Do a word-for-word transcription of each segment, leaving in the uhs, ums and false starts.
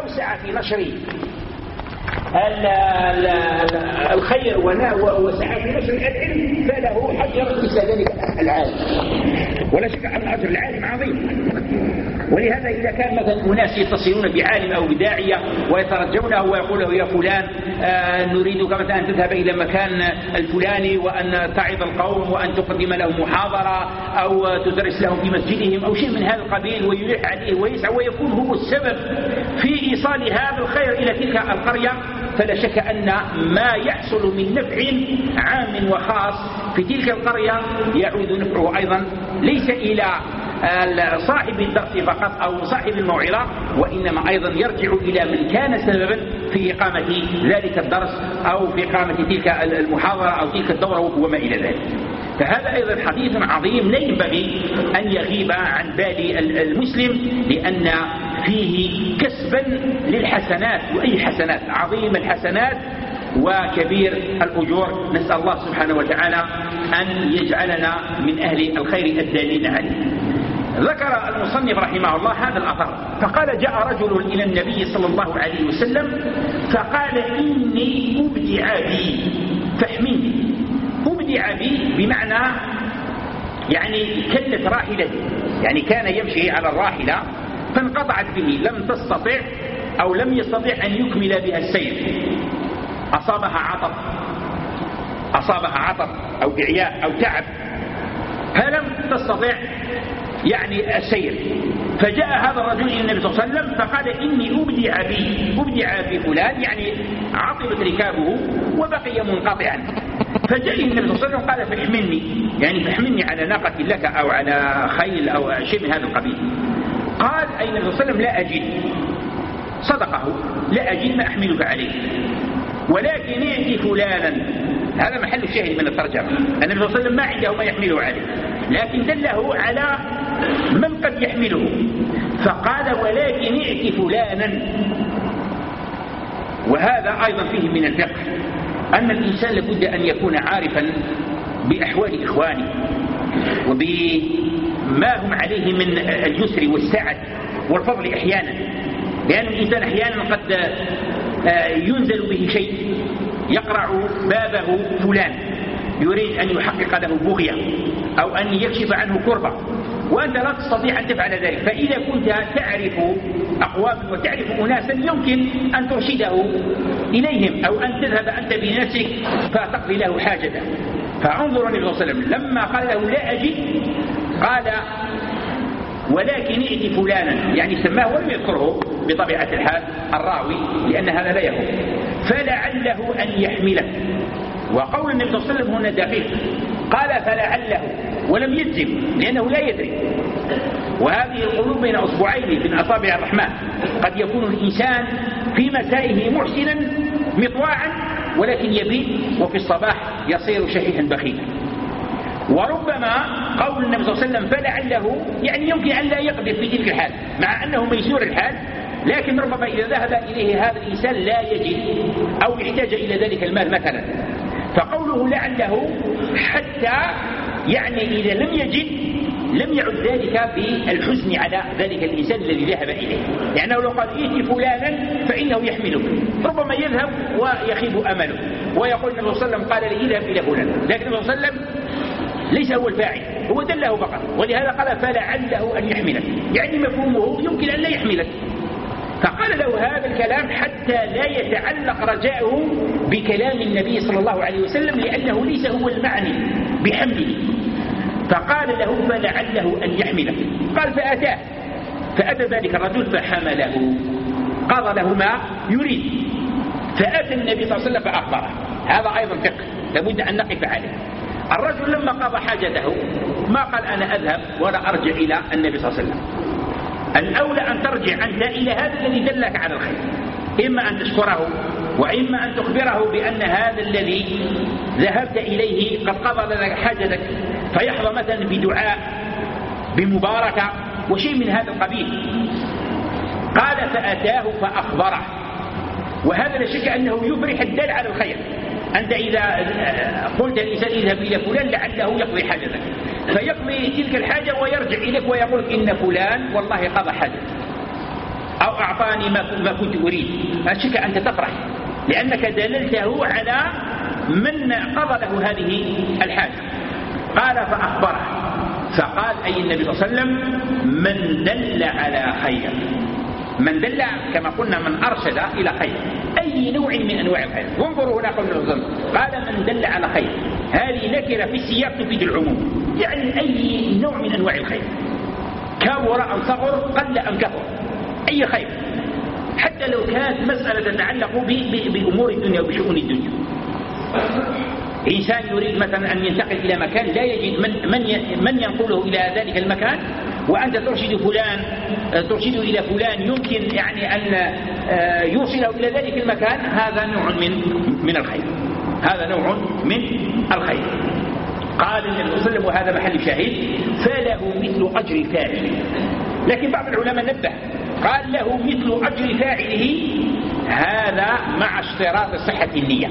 أوسع في نشر الخير وسعى في نشر العلم فله حجر مثل ذلك العالم، ولا شك أن أجر العالم عظيم. ولهذا إذا كان مثلا أناس يتصلون بعالم أو بداعية ويترجونه ويقول له يا فلان آه نريدك مثلا أن تذهب إلى مكان الفلاني وأن تعظ القوم وأن تقدم لهم محاضرة أو تدرس لهم في مسجدهم أو شيء من هذا القبيل، ويلح عليه ويسعى ويكون هو السبب في إيصال هذا الخير إلى تلك القرية، فلا شك أن ما يحصل من نفع عام وخاص في تلك القرية يعود نفعه أيضا ليس إلى صاحب الدرس فقط أو صاحب الموعظة، وإنما أيضا يرجع إلى من كان سببا في إقامة ذلك الدرس أو في إقامة تلك المحاضرة أو تلك الدورة وما إلى ذلك. فهذا أيضا حديث عظيم لا ينبغي أن يغيب عن بال المسلم، لأن فيه كسبا للحسنات، وأي حسنات عظيم الحسنات وكبير الأجور. نسأل الله سبحانه وتعالى أن يجعلنا من أهل الخير الدالين عليه. ذكر المصنف رحمه الله هذا الأثر فقال جاء رجل إلى النبي صلى الله عليه وسلم فقال إني أبدع بي فاحمني. أبدع بي بمعنى يعني كلت راحلتي، يعني كان يمشي على الراحلة فانقطعت به، لم تستطع أو لم يستطع أن يكمل بها السير، أصابها عطب أصابها عطب أو إعياء أو تعب فلم تستطع يعني السير، فجاء هذا الرجل إلى النبي صلى الله عليه وسلم فقال إني أبدع بي أبدع بفلان، يعني عطبت ركابه وبقي منقطعا. فجاء النبي صلى الله عليه وسلم قال فاحملني، يعني فاحملني على ناقة لك أو على خيل أو شيء من هذا القبيل. قال أي النبي صلى الله عليه وسلم لا أجد، صدقه لا أجد ما أحملك عليه، ولكن ائت فلانا. هذا محل الشاهد من الترجمة، النبي صلى الله عليه وسلم ما عنده ما يحمله عليه، لكن دله على من قد يحمله، فقال ولكن ائت فلانا. وهذا أيضا فيه من الفقه أن الإنسان لابد أن يكون عارفا بأحوال إخوانه وبما هم عليه من اليسر والسعة والفضل أحيانا، لأن الإنسان أحيانا قد ينزل به شيء يقرع بابه فلان يريد أن يحقق له بغية أو أن يكشف عنه كربة، وأنت لا تستطيع أن تفعل ذلك. فإذا كنت تعرف أقوام وتعرف أناسا يمكن أن ترشده إليهم أو أن تذهب أنت بنفسك فتقضي له حاجته. فانظر النبي صلى الله عليه وسلم لما قال له لا أجد قال ولكن ائت فلانا، يعني سماه ولم يذكره بطبيعة الحال الراوي لأن هذا لا يكون، فلعله أن يحمله. وقول النبي صلى الله عليه وسلم هنا دقيق، قال فلعله ولم يجزم لأنه لا يدري، وهذه القلوب بين أصبعين من أصابع الرحمن، قد يكون الإنسان في مسائه محسنا مطواعا ولكن يبيت وفي الصباح يصير شحيحا بخيلا. وربما قول النبي صلى الله عليه وسلم فلعله يعني يمكن أن لا يقدر في تلك الحال مع أنه ميسور الحال، لكن ربما إذا ذهب إليه هذا الإنسان لا يجد أو يحتاج إلى ذلك المال مثلا. فقوله لعله حتى يعني إذا لم يجد لم يعد ذلك بالحزن على ذلك الإنسان الذي ذهب إليه، لأنه لو قال ائت فلانا فإنه يحمله ربما يذهب ويخيب أمله ويقول النبي صلى الله عليه وسلم قال لي اذهب إلى فلان، لكن النبي صلى الله عليه وسلم ليس هو الفاعل، هو دله فقط، ولهذا قال فلعله أن يحملك، يعني مفهومه يمكن أن لا يحملك. فقال له هذا الكلام حتى لا يتعلق رجاؤه بكلام النبي صلى الله عليه وسلم، لأنه ليس هو المعني بحمله. فقال له فلعله أن يحملك، قال فأتاه فأتى ذلك الرجل فحمله، قضى له ما يريد، فأتى النبي صلى الله عليه وسلم فأخبره. هذا أيضا فقه لابد أن نقف عليه. الرجل لما قضى حاجته ما قال أنا أذهب ولا أرجع إلى النبي صلى الله عليه وسلم، الأولى أن ترجع أنت إلى هذا الذي دلك على الخير، إما أن تشكره وإما أن تخبره بأن هذا الذي ذهبت إليه قد قضى لك حاجتك، فيحظى مثلا بدعاء بمباركة وشيء من هذا القبيل. قال فأتاه فأخبره، وهذا لا شك أنه يفرح الدل على الخير. أنت إذا قلت الإنسان اذهب إلى فلان لعله يقضي حاجتك، فيقضي تلك الحاجة ويرجع إليك ويقول إن فلان والله قضى حاجتك، أو أعطاني ما كنت أريد، لا شك أنت تفرح لأنك دللته على من قضى له هذه الحاجة. قال فأخبره، فقال أي النبي صلى الله عليه وسلم من دل على خير، من دل كما قلنا من أرشد إلى خير، أي نوع من أنواع الخير. وانظروا هنا قول الرسول قال من دل على خير، هذه نكرة في السياق تفيد العموم، يعني أي نوع من أنواع الخير، كبر أم صغر، قل أم كثر، أي خير، حتى لو كانت مسألة تتعلق بأمور الدنيا وبشؤون الدنيا. إنسان يريد مثلا أن ينتقل إلى مكان لا يجد من, من, من ينقله إلى ذلك المكان، وأنت ترشد فلان ترشده إلى فلان يمكن يعني أن يوصله إلى ذلك المكان، هذا نوع من من الخير، هذا نوع من الخير. قال النبي صلى الله عليه وسلم وهذا محل شاهد فله مثل أجر فاعله. لكن بعض العلماء نبه قال له مثل أجر فاعله، هذا مع اشتراط صحة النية،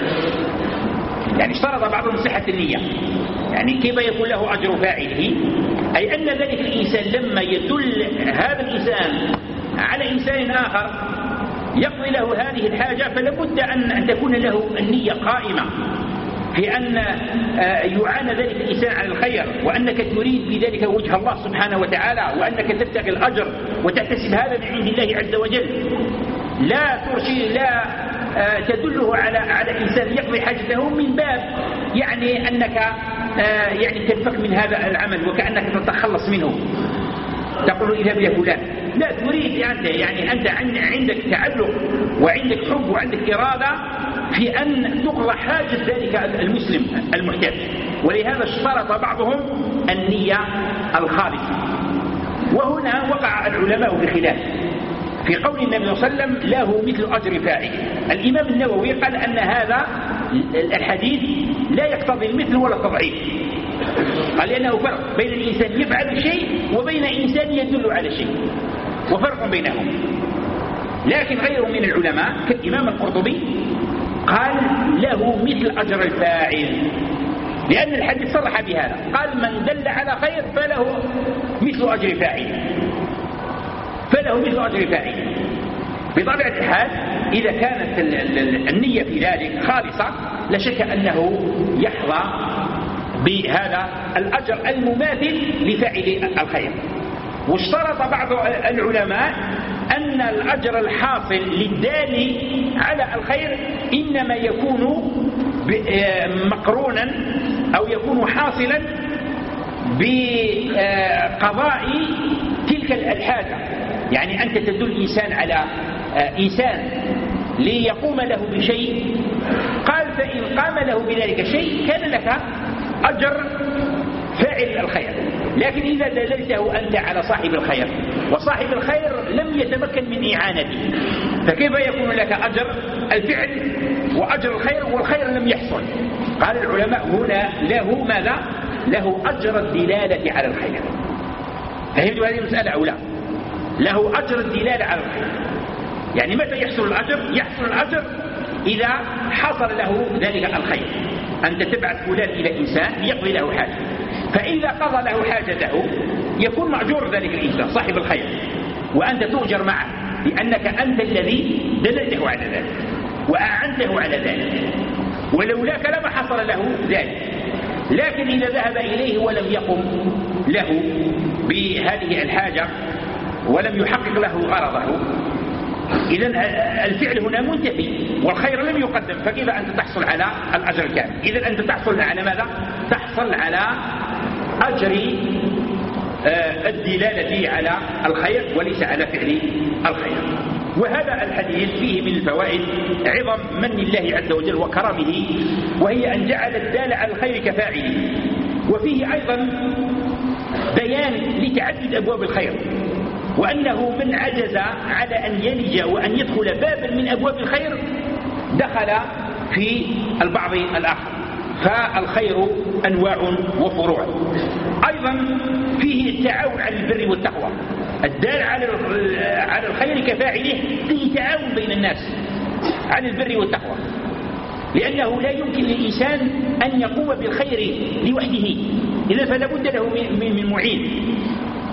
يعني اشترط بعضهم صحة النية. يعني كيف يكون له أجر فاعله؟ أي أن ذلك الإنسان لما يدل هذا الإنسان على إنسان آخر يقضي له هذه الحاجة، فلابد أن تكون له النية قائمة في أن يعان ذلك الإنسان على الخير، وأنك تريد بذلك وجه الله سبحانه وتعالى، وأنك تبتغي الأجر وتحتسب هذا من عند الله عز وجل. لا ترشي لا تدله على على إنسان يقضي حاجته من باب يعني أنك يعني تنفك من هذا العمل وكأنك تتخلص منه، تقول إذا بيا فلان، لا تريد أنت يعني أنت عندك تعلق وعندك حب وعندك إرادة في أن تقضى حاجة ذلك المسلم المحتاج. ولهذا اشترط بعضهم النية الخالصة. وهنا وقع العلماء في خلاف في قول النبي صلى الله عليه وسلم له مثل أجر فاعل. الإمام النووي قال أن هذا الحديث لا يقتضي المثل ولا التضعيف، قال لأنه فرق بين الإنسان يفعل شيء وبين إنسان يدل على شيء، وفرق بينهم. لكن غيره من العلماء كالإمام القرطبي قال له مثل أجر الفاعل، لأن الحديث صرح بهذا، قال من دل على خير فله مثل أجر فاعل، فله مثل أجر فاعل. بطبيعة الحال إذا كانت النية في ذلك خالصة لا شك أنه يحظى بهذا الأجر المماثل لفاعل الخير. واشترط بعض العلماء أن الأجر الحاصل للدال على الخير إنما يكون مقرونا أو يكون حاصلا بقضاء تلك الحاجة. يعني أنت تدل إنسان على إنسان ليقوم له بشيء، قال فإن قام له بذلك شيء كان لك أجر فاعل الخير. لكن إذا دللته أنت على صاحب الخير وصاحب الخير لم يتمكن من إعانته، فكيف يكون لك أجر الفعل وأجر الخير والخير لم يحصل؟ قال العلماء هنا له ماذا؟ له أجر الدلالة على الخير. فهمتوا هذه المسألة أو لا؟ له أجر الدلالة على الخير. يعني متى يحصل الأجر؟ يحصل الأجر إذا حصل له ذلك الخير. أنت تبعث فلان إلى إنسان يقضي له حاجة، فإذا قضى له حاجته يكون مأجور ذلك الإنسان صاحب الخير، وأنت تؤجر معه لأنك أنت الذي دللته على ذلك وأعنته على ذلك، ولولاك لما حصل له ذلك. لكن إذا ذهب إليه ولم يقم له بهذه الحاجة ولم يحقق له غرضه، إذن الفعل هنا منتفي والخير لم يقدم، فكيف أنت تحصل على الأجر الكامل؟ إذن أنت تحصل على ماذا؟ تحصل على أجر الدلالة على الخير وليس على فعل الخير. وهذا الحديث فيه من الفوائد عظم من الله عز وجل وكرمه، وهي أن جعل الدال على الخير كفاعله. وفيه أيضا بيان لتعدد أبواب الخير، وأنه من عجز على أن يلج وأن يدخل بابا من أبواب الخير دخل في البعض الآخر، فالخير أنواع وفروع. أيضا فيه التعاون على البر والتقوى، الدال على الخير كفاعله فيه تعاون بين الناس على البر والتقوى، لأنه لا يمكن للإنسان أن يقوم بالخير لوحده، إذا فلا بد له من معين.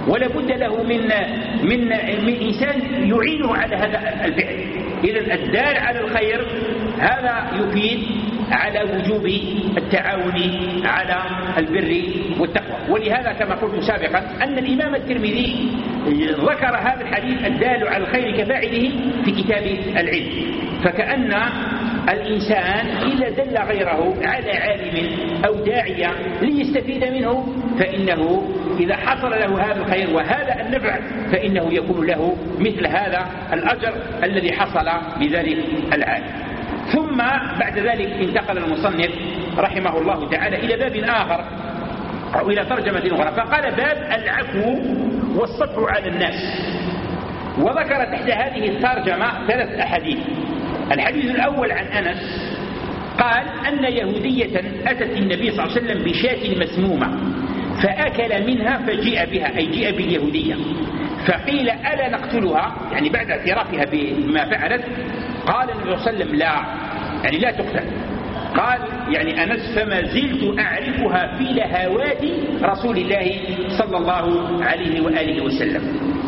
ولا بد له من من من إنسان يعينه على هذا الفعل. إذن الدال على الخير هذا يفيد على وجوب التعاون على البر والتقوى. ولهذا كما قلت سابقا أن الإمام الترمذي ذكر هذا الحديث الدال على الخير كفاعله في كتاب العلم. فكأن الإنسان إذا دل غيره على عالم أو داعية ليستفيد منه فإنه إذا حصل له هذا الخير وهذا النفع فإنه يكون له مثل هذا الأجر الذي حصل بذلك العالم. ثم بعد ذلك انتقل المصنف رحمه الله تعالى إلى باب آخر أو إلى ترجمة أخرى، فقال باب العفو والصفح على الناس. وذكر تحت هذه الترجمة ثلاث أحاديث. الحديث الأول عن أنس قال أن يهودية أتت النبي صلى الله عليه وسلم بشاة مسمومة فأكل منها فجيء بها، أي جيء باليهودية، فقيل ألا نقتلها، يعني بعد اعترافها بما فعلت. قال النبي صلى الله عليه وسلم لا، يعني لا تقتل. قال يعني أنس فما زلت أعرفها في لهوات رسول الله صلى الله عليه وآله وسلم.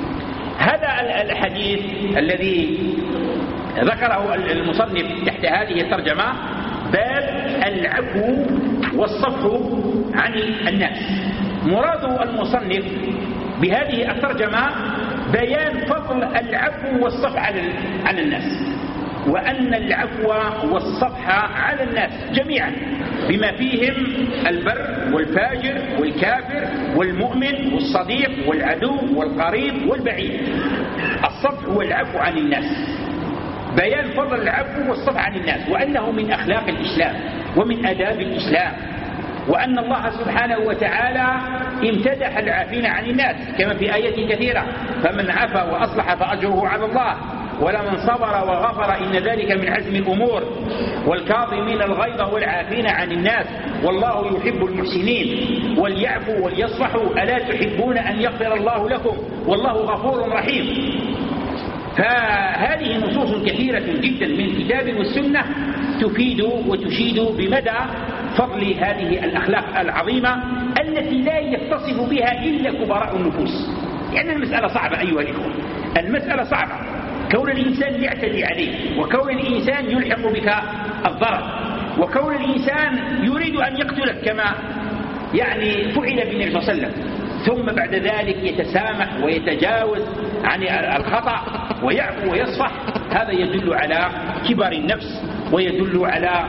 هذا الحديث الذي ذكره المصنف تحت هذه الترجمة باب العفو والصفح عن الناس. مراد المصنف بهذه الترجمة بيان فضل العفو والصفح عن الناس، وأن العفو والصفح على الناس جميعا بما فيهم البر والفاجر والكافر والمؤمن والصديق والعدو والقريب والبعيد. الصفح والعفو عن الناس، بيان فضل العفو والصفح عن الناس، وأنه من أخلاق الإسلام ومن آداب الإسلام، وأن الله سبحانه وتعالى امتدح العافين عن الناس كما في آيات كثيرة: فمن عفا وأصلح فأجره على الله ولمن صبر وغفر إن ذلك من عزم الأمور والكاظمين الغيظ والعافين عن الناس والله يحب المحسنين وليعفوا وليصفحوا ألا تحبون أن يغفر الله لكم والله غفور رحيم. فهذه نصوص كثيرة جدا من الكتاب والسنة تفيد وتشيد بمدى فضل هذه الأخلاق العظيمة التي لا يتصف بها إلا كبراء النفوس. لأن يعني المسألة صعبة أيها الإخوة، المسألة صعبة، كون الإنسان يعتدي عليه، وكون الإنسان يلحق بك الضرر، وكون الإنسان يريد أن يقتلك كما يعني فعل بالنبي صلى الله عليه وسلم، ثم بعد ذلك يتسامح ويتجاوز عن الخطأ ويعفو ويصفح. هذا يدل على كبر النفس ويدل على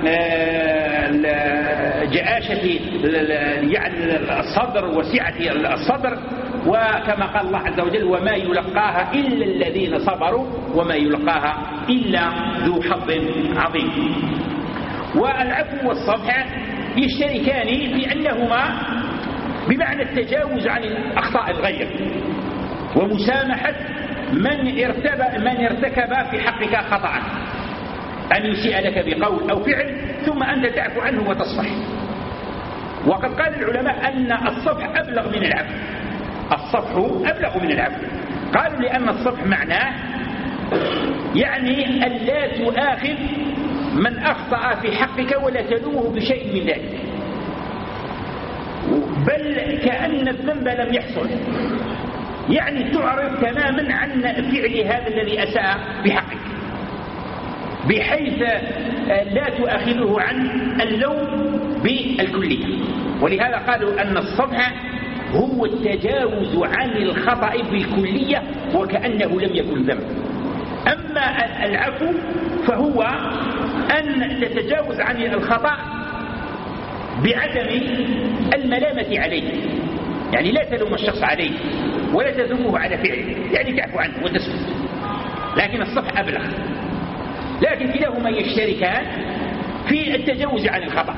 جآشة يعني الصدر وسعة الصدر. وكما قال الله عز وجل: وما يلقاها إلا الذين صبروا وما يلقاها إلا ذو حظ عظيم. والعفو والصفح يشتركان في أنهما بمعنى التجاوز عن أخطاء الغير ومسامحة من ارتكب من ارتكب في حقك خطأ، أن يسيء لك بقول أو فعل ثم أنت تعفو عنه وتصفح. وقد قال العلماء أن الصفح أبلغ من العفو، الصفح أبلغ من العفو. قالوا لأن الصفح معناه يعني أن لا تؤاخذ من أخطأ في حقك ولا تلومه بشيء من ذلك، بل كأن الذنب لم يحصل، يعني تعرض تماما عن فعل هذا الذي أساء بحقك، بحيث لا تؤاخذه عن اللوم بالكلية. ولهذا قالوا أن الصفح هو التجاوز عن الخطأ بالكلية وكأنه لم يكن ذنب. أما العفو فهو أن تتجاوز عن الخطأ بعدم الملامة عليه، يعني لا تلوم الشخص عليه ولا تذمه على فعله، يعني تعفو عنه وتسكت. لكن الصفح أبلغ، لكن كلاهما يشتركان في التجاوز عن الخطأ.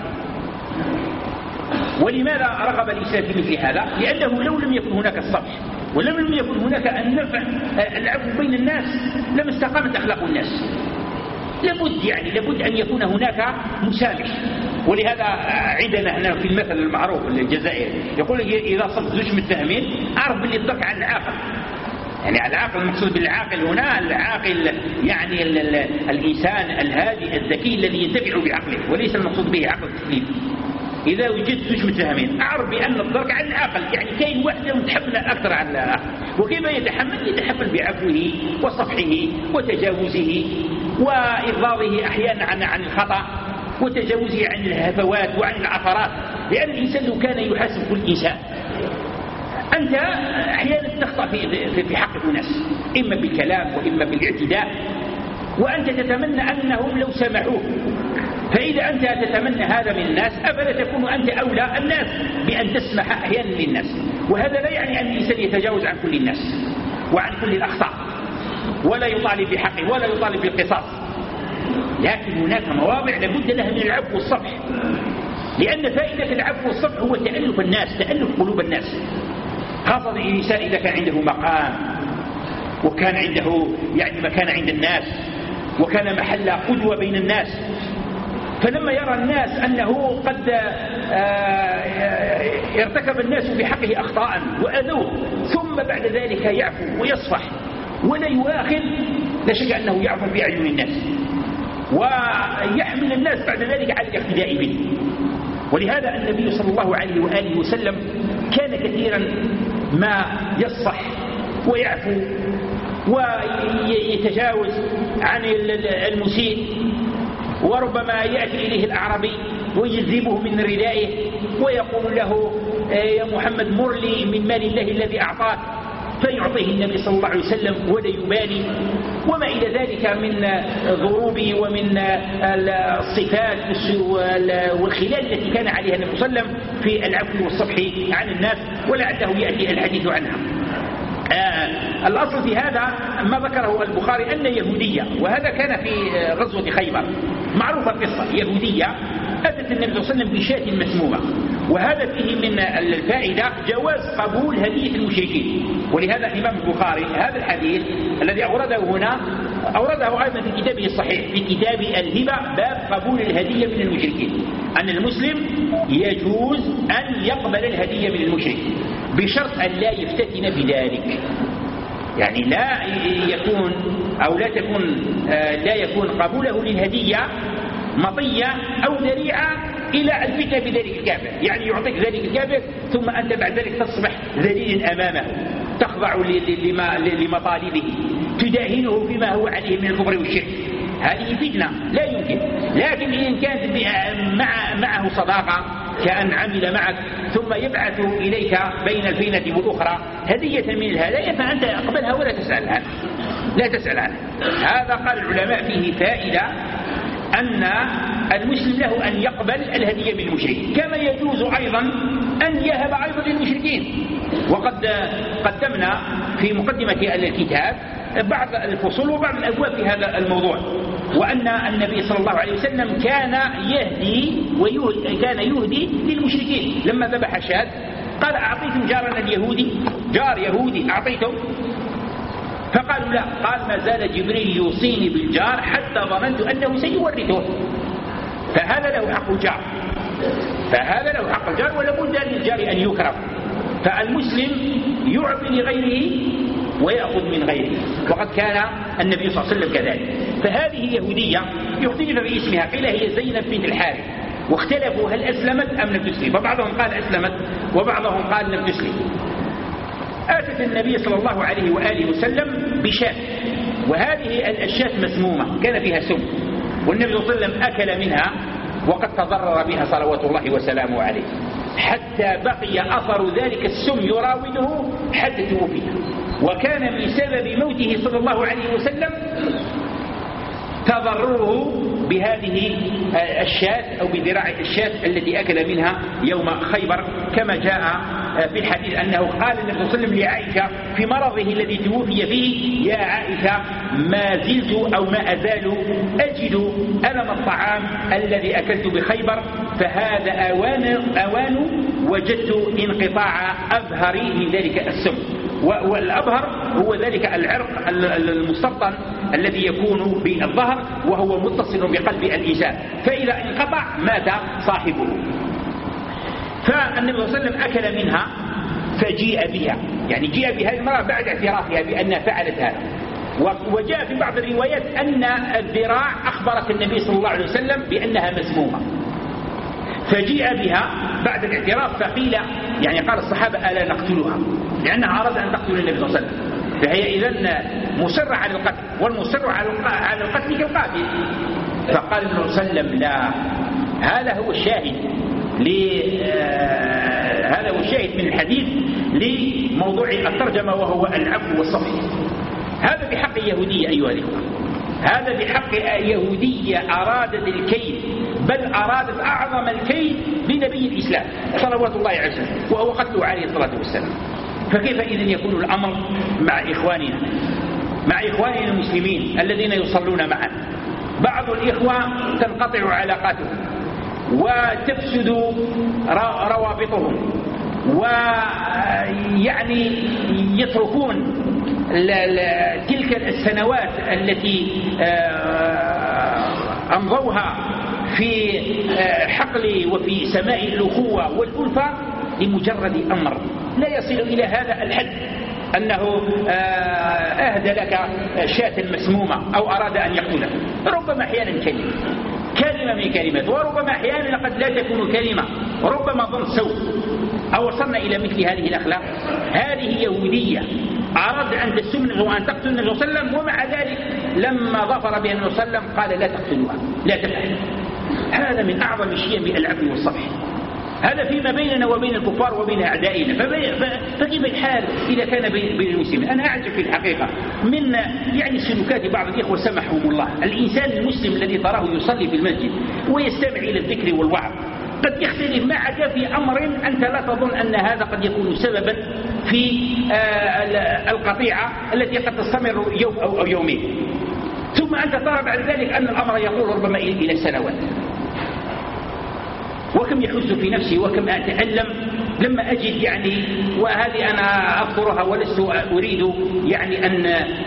ولماذا رغب الإسلام في مثل هذا؟ لأنه لو لم يكن هناك الصفح ولم لم يكن هناك النفع العفو بين الناس لم استقامت أخلاق الناس. لابد يعني لابد أن يكون هناك مسامح. ولهذا عندنا هنا في المثل المعروف الجزائري يقول: إذا صبت زوج متهمين أعرف باللي الضحك عن العاقل. يعني العاقل المقصود بالعاقل هنا العاقل يعني ال ال الإنسان الهادي الذكي الذي ينتفع بعقله، وليس المقصود به عقل التكليف. إذا وجدت زوج متفاهمين أعرف بأن الضرر على العقل، يعني كاين واحد متحمل أكثر على الآخر، وكيف يتحمل؟ يتحمل بعفوه وصفحه وتجاوزه وإغضاضه أحيانا عن عن الخطأ وتجاوزه عن الهفوات وعن العثرات، لأن الإنسان لو كان يحاسب كل إنسان. أنت أحيانا تخطأ في في حق الناس، إما بالكلام وإما بالاعتداء، وأنت تتمنى أنهم لو سمعوك. فإذا أنت تتمنى هذا من الناس أفلا تكون أنت أولى الناس بأن تسمح أحيانا للناس. وهذا لا يعني أن الإنسان يتجاوز عن كل الناس وعن كل الأخطاء ولا يطالب بحقه ولا يطالب بالقصاص، لكن هناك مواضع لابد لها من العفو والصفح، لأن فائدة العفو والصفح هو تألف الناس، تألف قلوب الناس، خاصة الإنسان إذا كان عنده مقام وكان عنده يعني مكان عند الناس وكان محل قدوة بين الناس. فلما يرى الناس أنه قد ارتكب الناس في حقه أخطاء وأذوه ثم بعد ذلك يعفو ويصفح ولا يؤاخذ، لا شك أنه يعفو بأعين الناس ويحمل الناس بعد ذلك على الاقتداء به. ولهذا النبي صلى الله عليه وآله وسلم كان كثيرا ما يصفح ويعفو ويتجاوز عن المسيء، وربما يأتي إليه الأعرابي ويجذبه من ردائه ويقول له يا محمد مر لي من مال الله الذي أعطاك، فيعطيه النبي صلى الله عليه وسلم ولا يبالي، وما إلى ذلك من ضروب ومن الصفات والخلال التي كان عليها النبي صلى الله عليه وسلم في العفو والصفح عن الناس، ولعله يأتي الحديث عنها. آه الأصل في هذا ما ذكره البخاري أن يهودية، وهذا كان في غزوة خيبر، معروفة القصة، يهودية أتت النبي صلى الله عليه وسلم بشاة مسمومة، وهذا فيه من الفائدة جواز قبول هدية المشركين. ولهذا الإمام البخاري هذا الحديث الذي أورده هنا أورده أيضا في كتابه الصحيح في كتاب الهبة باب قبول الهدية من المشركين، أن المسلم يجوز أن يقبل الهدية من المشرك بشرط أن لا يفتتن بذلك، يعني لا يكون أو لا تكون لا يكون قبوله للهدية مطية أو ذريعة إلى الفتنة بذلك الكافر، يعني يعطيك ذلك الكافر ثم أنت بعد ذلك تصبح ذليلا أمامه، تخضع لمطالبه، تداهنه فيما هو عليه من الكفر والشرك، هذه فتنة لا يمكن. لكن إن كانت مع معه صداقة كأن عمل معك ثم يبعث إليك بين الفينة والأخرى هدية من الهدايا فأنت أقبلها ولا تسأل عنها، لا تسأل عنها. هذا قال العلماء فيه فائدة أن المسلم له أن يقبل الهدية من المشركين، كما يجوز أيضا أن يهب أيضا للمشركين. وقد قدمنا في مقدمة الكتاب بعض الفصول وبعض الأبواب في هذا الموضوع، وأن النبي صلى الله عليه وسلم كان يهدي وكان يهدي للمشركين. لما ذبح شاة قال أعطيتم جارنا اليهودي، جار يهودي أعطيتم؟ فقالوا لا، قال ما زال جبريل يوصيني بالجار حتى ظننت أنه سيورثه. فهذا له حق الجار، فهذا له حق الجار ولا بد للجار أن يكرم. فالمسلم يعطي لغيره ويأخذ من غيره، وقد كان النبي صلى الله عليه وسلم كذلك. فهذه يهودية يختلف في اسمها، قيل هي زينب بنت الحارث، واختلفوا هل أسلمت أم لم تسلم، فبعضهم قال أسلمت وبعضهم قال لم تسلم. آتت النبي صلى الله عليه وآله وسلم بشاة، وهذه الشاة مسمومة كان فيها سم، والنبي صلى الله عليه وسلم أكل منها وقد تضرر بها صلوات الله وسلامه عليه، حتى بقي أثر ذلك السم يراوده حتى توفي. وكان من سبب موته صلى الله عليه وسلم تضرره بهذه الشاة أو بذراع الشاة التي أكل منها يوم خيبر، كما جاء في الحديث أنه قال النبي صلى الله عليه وسلم لعائشة في مرضه الذي توفي فيه: يا عائشة ما زلت أو ما أزال أجد ألم الطعام الذي أكلت بخيبر، فهذا أوان, أوان وجدت انقطاع أبهري من ذلك السم. والأبهر هو ذلك العرق المستبطن الذي يكون بالظهر وهو متصل بقلب الإنسان، فإذا انقطع مات صاحبه. فالنبي صلى الله عليه وسلم أكل منها فجيء بها، يعني جيء بها المرأة بعد اعترافها بأنها فعلت هذا. وجاء في بعض الروايات أن الذراع أخبرت النبي صلى الله عليه وسلم بأنها مسمومة، فجيء بها بعد الاعتراف فقيل يعني قال الصحابة ألا نقتلها، لأنها أراد أن تقتل النبي صلى الله عليه وسلم، فهي إذن مصرة على القتل، والمصر على القتل كالقاتل. فقال النبي صلى الله عليه وسلم لا، هذا هو الشاهد هذا هو الشاهد من الحديث لموضوع الترجمة، وهو العفو والصفح. هذا بحق يهودية أيها الإخوة، هذا بحق يهودية أرادت الكيد، بل أرادت أعظم الكيد بنبي الإسلام صلوات الله عليه وسلم، وهو قتله عليه الصلاة والسلام. فكيف إذن يكون الأمر مع إخواننا مع إخواننا المسلمين الذين يصلون معنا؟ بعض الإخوة تنقطع علاقاتهم وتفسد روابطهم، ويعني يتركون تلك السنوات التي أمضوها في حقل وفي سماء الأخوة والألفة لمجرد أمر لا يصل إلى هذا الحد، أنه أهدى لك شاة مسمومة أو أراد أن يقتلك. ربما أحيانا كلمة كلمة من كلمات، وربما أحيانا قد لا تكون كلمة، وربما ظن سوء. أو وصلنا إلى مثل هذه الأخلاق؟ هذه يهودية أراد أن تسمن وأن تقتل النبي صلى الله عليه وسلم، ومع ذلك لما ظفر بها النبي صلى الله عليه وسلم قال لا تقتلوها، لا تفعل. هذا من أعظم الشيء بالعفو والصفح، هذا فيما بيننا وبين الكفار وبين أعدائنا. فكيف الحال إذا كان بين المسلمين؟ أنا أعجب في الحقيقة من يعني سلوكات بعض الإخوة سمحهم الله. الإنسان المسلم الذي تراه يصلي في المسجد ويستمع إلى الذكر والوعظ قد يختلف معك في أمر أنت لا تظن أن هذا قد يكون سببا في القطيعة التي قد تستمر يوم أو يومين، ثم أنت ترى بعد ذلك أن الأمر يطول ربما إلى سنوات. وكم يحس في نفسي وكم أتألم لما أجد يعني، وهذه أنا أذكرها ولست أريد يعني أن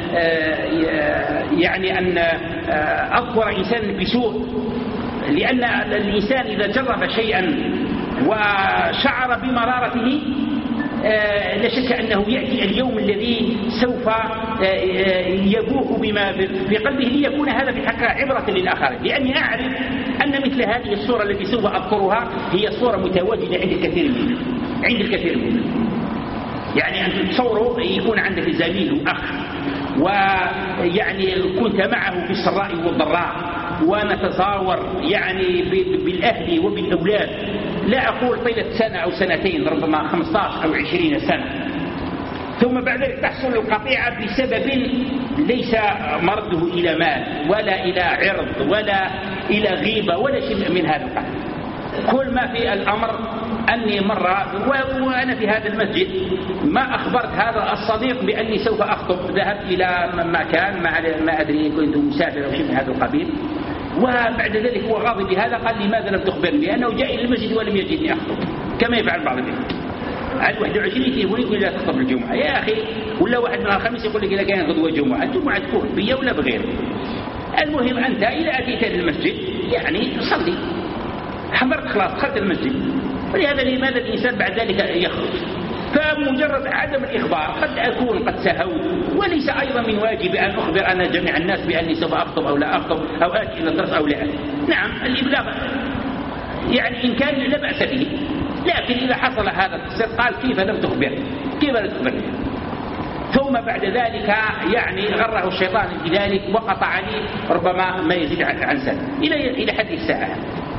يعني أن أذكر إنسان بسوء، لأن الإنسان إذا جرب شيئا وشعر بمرارته لا شك أنه يأتي اليوم الذي سوف يبوح بما في قلبه ليكون هذا في حقها عبرة للآخرين. لأني أعرف أن مثل هذه الصورة التي سوف أذكرها هي صورة متواجدة عند الكثير منهم عند الكثير منهم يعني أن تصوروا يكون عندك زميل أخ، ويعني كنت معه في السراء والضراء، ونتزاور يعني بالأهل وبالأولاد، لا أقول طيلة سنة أو سنتين، ربما خمسة عشر أو عشرين سنة، ثم بعد ذلك تحصل القطيعة بسبب ليس مرده إلى مال ولا إلى عرض ولا إلى غيبة ولا شيء من هذا القبيل. كل ما في الأمر أني مرة وأنا في هذا المسجد ما أخبرت هذا الصديق بأني سوف أخطب، ذهبت إلى مكان ما أدري كنت مسافر أو شيء من هذا القبيل، وبعد ذلك هو غاضب بهذا قال لماذا لم تخبرني؟ لأنه جاء إلى المسجد ولم يجدني أخطب كما يفعل بعض الناس. على واحد وعشرين يقول لي لا تخطب الجمعة يا أخي، ولا واحد من الخميس يقول لك إذا كان غدوة جمعة، الجمعة تكون بيا ولا بغير. المهم أنت إذا أتيت للمسجد يعني صلي، حضرت خلاص دخلت المسجد، ولهذا لماذا الإنسان بعد ذلك يخرج؟ فمجرد عدم الإخبار قد أكون قد سهوت، وليس أيضا من واجب أن أخبر أنا جميع الناس بأني سوف أخطب أو لا أخطب أو آتي إلى الدرس أو لا. نعم الإبلاغ يعني إن كان لا بأس به، لكن إذا حصل هذا التصرف قال كيف لم تخبر كيف لم تخبر ثم بعد ذلك يعني غره الشيطان بذلك وقطع عليه ربما ما يزيد عن سنة إلى إلى حد الساعة.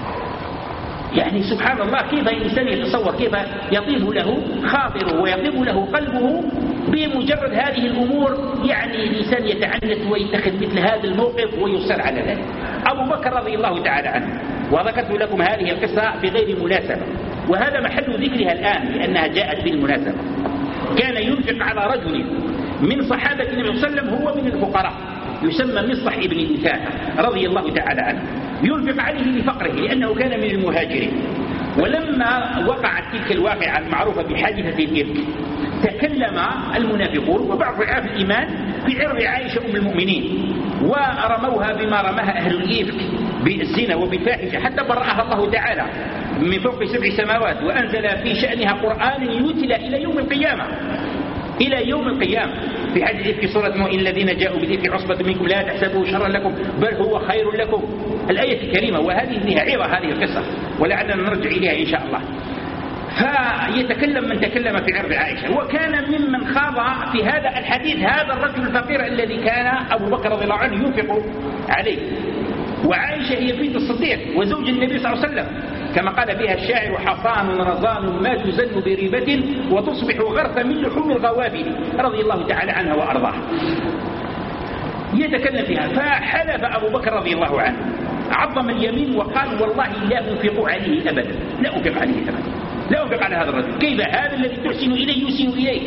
يعني سبحان الله كيف الإنسان يتصور كيف يطيب له خاطره ويطيب له قلبه بمجرد هذه الأمور. يعني الإنسان يتعنت ويتخذ مثل هذا الموقف ويصر على ذلك. أبو بكر رضي الله تعالى عنه، وذكرت لكم هذه القصة بغير مناسبة، وهذا محل ذكرها الآن لأنها جاءت بالمناسبة. كان ينفق على رجل من صحابة النبي صلى الله عليه وسلم هو من الفقراء يسمى مصطح ابن إثاثة رضي الله تعالى عنه، ينفق عليه لفقره لأنه كان من المهاجرين. ولما وقعت تلك الواقعة المعروفة بحادثة الإفك تكلم المنافقون وبعض ضعاف الإيمان في عرض عائشة أم المؤمنين، ورموها بما رماها أهل الإفك بالزنا وبالفاحشة حتى برأها الله تعالى من فوق سبع سماوات، وأنزل في شأنها قرآن يتلى إلى يوم القيامة إلى يوم القيامة. في حديث في سورة المؤمنين الذين جاءوا بالإفك عصبة منكم لا تحسبوه شرا لكم بل هو خير لكم، الآية الكريمة، وهذه لها عظة هذه القصة ولعلنا نرجع إليها إن شاء الله. فيتكلم من تكلم في عرض عائشة، وكان ممن خاض في هذا الحديث هذا الرجل الفقير الذي كان أبو بكر رضي الله عنه ينفق عليه، وعائشة هي بنت الصديق وزوج النبي صلى الله عليه وسلم، كما قال بها الشاعر حصان رزان ما تزن بريبة وتصبح غرثا من لحوم الغوابل، رضي الله تعالى عنها وأرضاها. يتكلم فيها، فحلف أبو بكر رضي الله عنه عظم اليمين وقال والله لا أنفق عليه أبدا، لا أنفق عليه أبدا، لا أنفق على هذا الرجل. كيف هذا الذي تحسن إليه يحسن إليه؟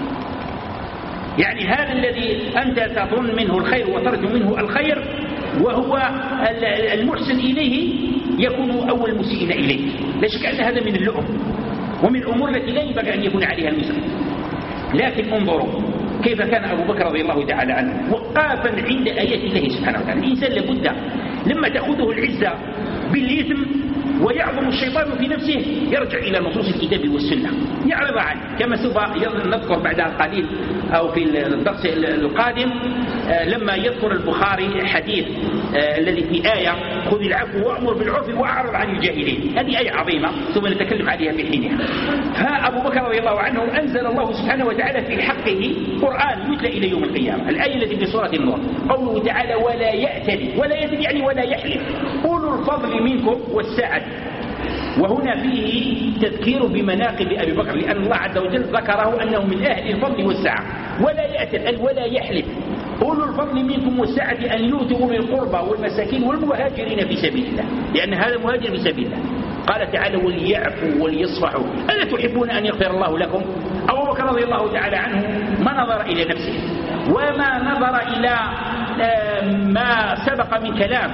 يعني هذا الذي أنت تظن منه الخير وترجو منه الخير وهو المحسن إليه يكون أول مسيء إليه. لا شك أن هذا من اللؤم ومن الأمور التي لا ينبغي أن يكون عليها المسلم. لكن انظروا كيف كان أبو بكر رضي الله تعالى عنه وقافا عند آيات الله سبحانه وتعالى. الإنسان لابد لما تأخذه العزة بالإثم ويعظم الشيطان في نفسه يرجع إلى نصوص الكتاب والسنة يعرض عنه، كما سوف نذكر بعد قليل أو في الدرس القادم لما يذكر البخاري حديث الذي في آية خذ العفو وأمر بالعرف وأعرض عن الجاهلين. هذه آية عظيمة ثم نتكلم عليها في حينها. فأبو بكر رضي الله عنه أنزل الله سبحانه وتعالى في حقه قرآن يتلى إلى يوم القيامة. الآية التي في سورة النور قوله تعالى ولا يأتل، ولا يأتل يعني ولا يحلف، أولو الفضل منكم والسعة. وهنا فيه تذكير بمناقب أبي بكر لأن الله عز وجل ذكره أنه من أهل الفضل والسعة. ولا يأتل ولا يحلف أولو الفضل منكم والسعة أن يؤتوا أولي القربى والمساكين والمهاجرين في سبيل الله، لأن هذا مهاجر في سبيل الله. قال تعالى وليعفوا وليصفحوا ألا تحبون أن يغفر الله لكم؟ أبو بكر رضي الله تعالى عنه ما نظر إلى نفسه وما نظر إلى ما سبق من كلام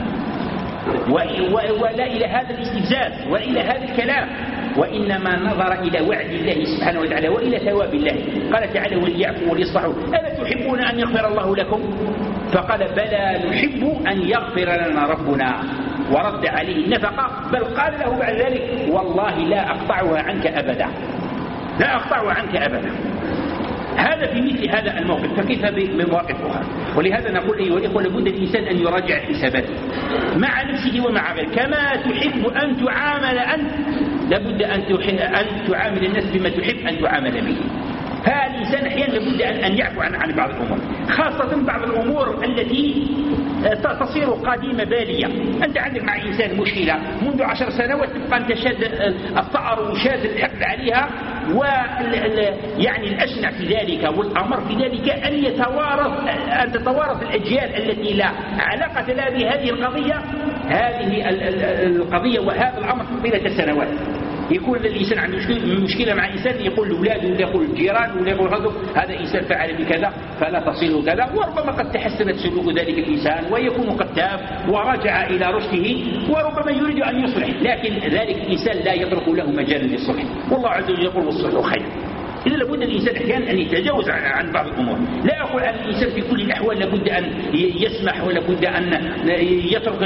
ولا إلى هذا الاستفزاز وإلى هذا الكلام، وإنما نظر إلى وعد الله سبحانه وتعالى وإلى ثواب الله. قال تعالى وليعفوا وليصفحوا ألا تحبون أن يغفر الله لكم؟ فقال بلى نحب أن يغفر لنا ربنا، ورد عليه النفقة، بل قال له بعد ذلك والله لا أقطعها عنك أبدا، لا أقطعها عنك أبدا. هذا في مثل هذا الموقف، فكيف بمواقف أخرى؟ ولهذا نقول أيها الإخوة لابد الإنسان أن يراجع حساباته مع نفسه ومع غيره. كما تحب أن تعامل أنت لابد أن أن تعامل الناس بما تحب أن تعامل به. فالإنسان أحيانا لابد أن يعفو عن عن بعض الأمور، خاصة بعض الأمور التي تصير قديمة بالية. أنت عندك مع إنسان مشكلة منذ عشر سنوات تبقى أنت شاد الثأر وشاد الحقد عليها، ويعني الأشنع في ذلك والأمر في ذلك أن يتوارث أن تتوارث الأجيال التي لا علاقة لها بهذه القضية هذه القضية وهذا الأمر طيلة السنوات. يكون الإنسان عنده مشكلة مع إنسان يقول لأولاده ولا يقول الجيران ولا يقول هذا هذا إنسان فعل بكذا فلا تصله كذا، وربما قد تحسنت سلوك ذلك الإنسان ويكون قد تاب ورجع إلى رشده وربما يريد أن يصلح، لكن ذلك الإنسان لا يترك له مجال للصلح، والله عز وجل يقول والصلح خير. إذا لابد الإنسان أحيانا أن يتجاوز عن بعض الأمور. لا أقول أن الإنسان في كل الأحوال لابد أن يسمح ولابد أن يترك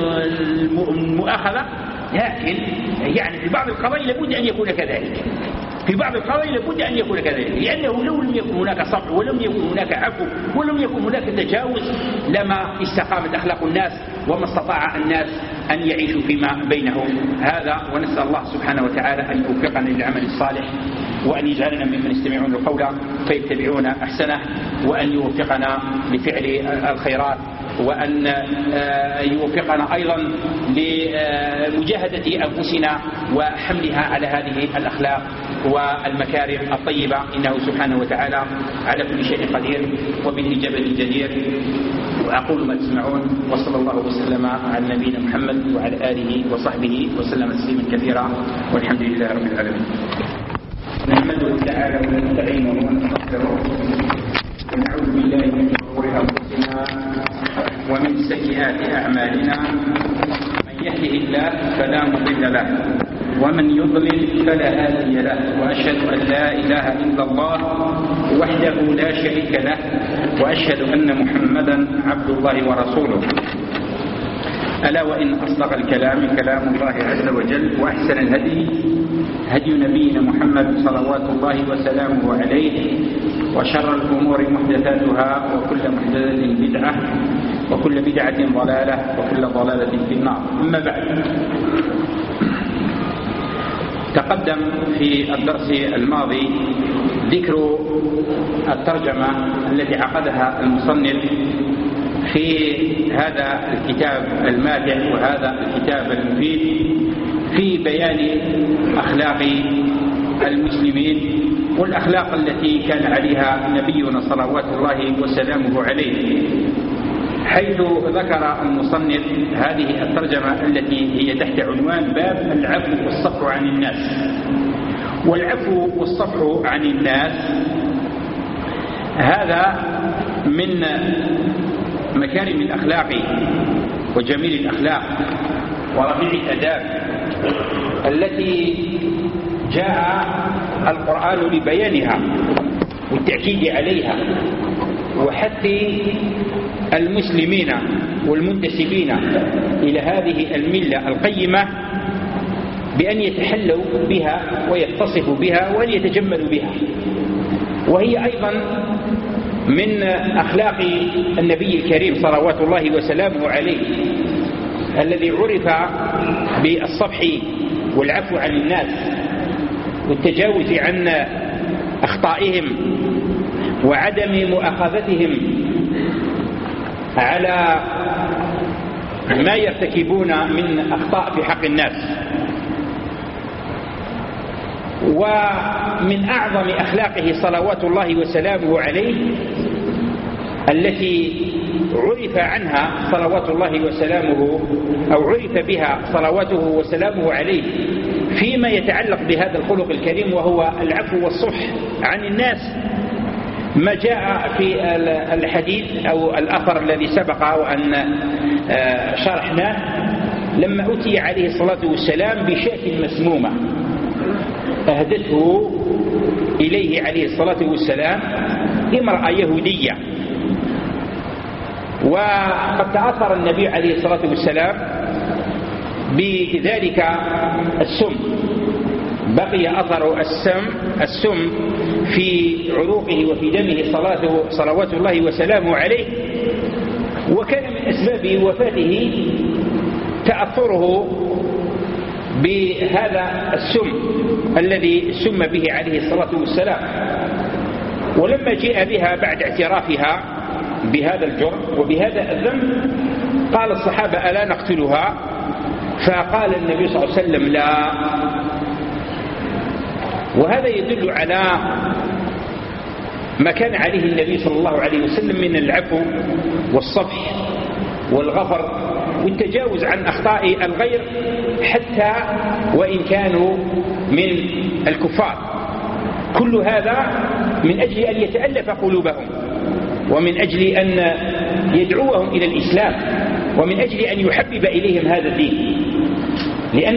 المؤاخذة، لكن يعني في بعض القضايا لابد أن يكون كذلك، في بعض القضايا لابد أن يكون كذلك، لأنه لو لم يكن هناك صبر ولم يكن هناك عفو ولم يكن هناك تجاوز لما استقامت أخلاق الناس وما استطاع الناس أن يعيشوا فيما بينهم. هذا ونسأل الله سبحانه وتعالى أن يوفقنا للعمل الصالح وأن يجعلنا ممن يستمعون القول فيتبعون أحسنه، وأن يوفقنا لفعل الخيرات، وأن يوفقنا أيضا لمجاهدة أنفسنا وحملها على هذه الأخلاق والمكارم الطيبة، إنه سبحانه وتعالى على كل شيء قدير وبالإجابة جدير. وأقول ما تسمعون، وصلى الله وسلم على نبينا محمد وعلى آله وصحبه وسلم تسليما كثيرا، والحمد لله رب العالمين. نحمده تعالى ونستعينه ونستغفره ونعوذ بالله من شرور أنفسنا ومن سيئات أعمالنا، من يهده الله فلا مضل له ومن يضلل فلا هادي له، وأشهد أن لا إله إلا الله وحده لا شريك له، وأشهد أن محمدا عبد الله ورسوله. ألا وإن أصدق الكلام كلام الله عز وجل، وأحسن الهدي هدي نبينا محمد صلوات الله وسلامه عليه، وشر الأمور محدثاتها، وكل محدثة بدعة، وكل بدعة ضلالة، وكل ضلالة في النار. أما بعد، تقدم في الدرس الماضي ذكر الترجمة التي عقدها المصنف في هذا الكتاب الماتع وهذا الكتاب المفيد في بيان أخلاق المسلمين والأخلاق التي كان عليها نبينا صلوات الله وسلامه عليه، حيث ذكر المصنف هذه الترجمة التي هي تحت عنوان باب العفو والصفح عن الناس. والعفو والصفح عن الناس هذا من مكارم الأخلاق وجميل الأخلاق ورفيع الأداب التي جاء القرآن لبيانها والتأكيد عليها وحث المسلمين والمنتسبين إلى هذه الملة القيمة بأن يتحلوا بها ويتصفوا بها وأن يتجملوا بها. وهي أيضا من أخلاق النبي الكريم صلوات الله وسلامه عليه الذي عرف بالصفح والعفو عن الناس والتجاوز عن أخطائهم وعدم مؤاخذتهم على ما يرتكبون من أخطاء في حق الناس. ومن أعظم أخلاقه صلوات الله وسلامه عليه التي عرف عنها صلوات الله وسلامه أو عرف بها صلواته وسلامه عليه فيما يتعلق بهذا الخلق الكريم، وهو العفو والصفح عن الناس، ما جاء في الحديث أو الأثر الذي سبق وأن شرحناه لما أتي عليه الصلاة والسلام بشاة مسمومة أهدته إليه عليه الصلاة والسلام امرأة يهودية. وقد تأثر النبي عليه الصلاة والسلام بذلك السم، بقي أثر السم السم في عروقه وفي دمه صلاته صلوات الله وسلامه عليه، وكان من أسباب وفاته تأثره بهذا السم الذي سم به عليه الصلاة والسلام. ولما جاء بها بعد اعترافها بهذا الجرم وبهذا الذنب قال الصحابة ألا نقتلها؟ فقال النبي صلى الله عليه وسلم لا. وهذا يدل على ما كان عليه النبي صلى الله عليه وسلم من العفو والصفح والغفر والتجاوز عن أخطاء الغير حتى وإن كانوا من الكفار. كل هذا من أجل أن يتألف قلوبهم، ومن أجل أن يدعوهم إلى الإسلام، ومن أجل أن يحبب إليهم هذا الدين، لأن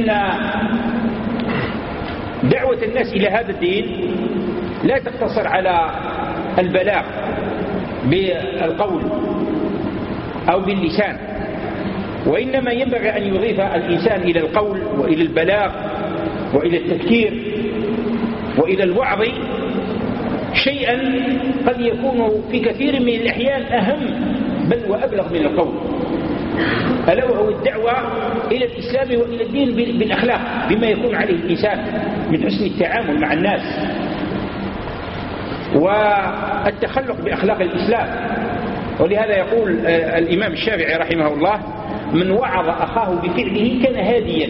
دعوة الناس إلى هذا الدين لا تقتصر على البلاغ بالقول أو باللسان، وإنما ينبغي أن يضيف الإنسان إلى القول وإلى البلاغ وإلى التذكير وإلى الوعظ شيئا قد يكون في كثير من الأحيان أهم بل وأبلغ من القول، ألا وهو الدعوة إلى الإسلام وإلى الدين بالأخلاق بما يكون عليه الإنسان من حسن التعامل مع الناس والتخلق بأخلاق الإسلام. ولهذا يقول الإمام الشافعي رحمه الله: من وعظ أخاه بفعله كان هاديا.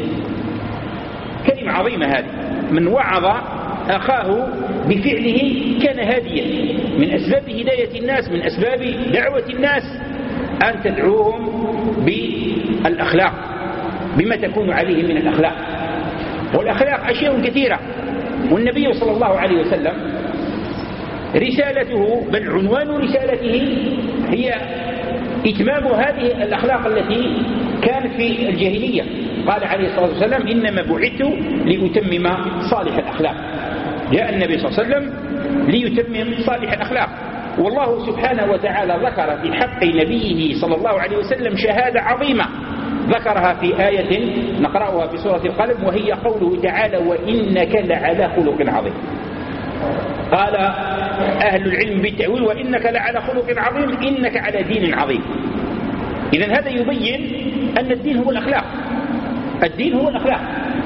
كلمة عظيمة هذه، من وعظ أخاه بفعله كان هاديا. من أسباب هداية الناس، من أسباب دعوة الناس أن تدعوهم بالأخلاق، بما تكون عليه من الأخلاق. والأخلاق أشياء كثيرة، والنبي صلى الله عليه وسلم رسالته بل عنوان رسالته هي إتمام هذه الأخلاق التي كانت في الجاهلية. قال عليه الصلاة والسلام: إنما بعثت لأتمم صالح الأخلاق. جاء النبي صلى الله عليه وسلم ليتمم صالح الأخلاق. والله سبحانه وتعالى ذكر في حق نبيه صلى الله عليه وسلم شهادة عظيمة ذكرها في آية نقرأها في سورة القلم، وهي قوله تعالى: وإنك لعلى خلق عظيم. قال أهل العلم بالتأويل: وإنك لعلى خلق عظيم، إنك على دين عظيم. إذن هذا يبين أن الدين هو الأخلاق، الدين هو الأخلاق.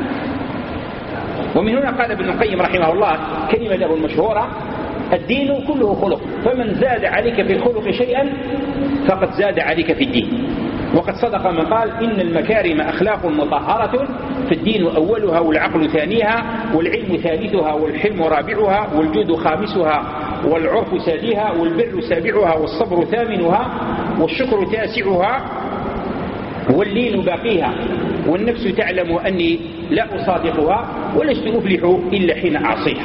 ومن هنا قال ابن القيم رحمه الله كلمة له المشهورة: الدين كله خلق، فمن زاد عليك في الخلق شيئا فقد زاد عليك في الدين. وقد صدق من قال: إن المكارم أخلاق مطهرة، فالدين أولها والعقل ثانيها والعلم ثالثها والحلم رابعها والجود خامسها والعرف سادسها والبر سابعها والصبر ثامنها والشكر تاسعها واللين باقيها والنفس تعلم أني لا أصادقها ولست أفلح إلا حين أعصيها.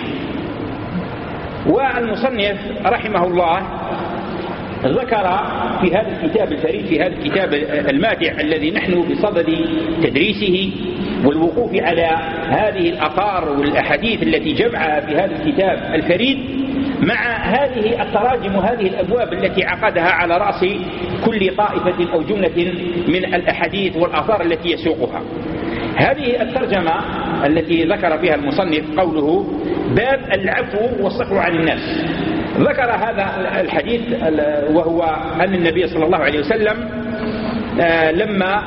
والمصنف رحمه الله ذكر في هذا الكتاب الفريد، في هذا الكتاب الماتع الذي نحن بصدد تدريسه والوقوف على هذه الآثار والأحاديث التي جمعها في هذا الكتاب الفريد، مع هذه التراجم وهذه الأبواب التي عقدها على رأس كل طائفة أو جملة من الأحاديث والآثار التي يسوقها. هذه الترجمة التي ذكر فيها المصنف قوله: باب العفو والصفح عن الناس. ذكر هذا الحديث وهو أن النبي صلى الله عليه وسلم لما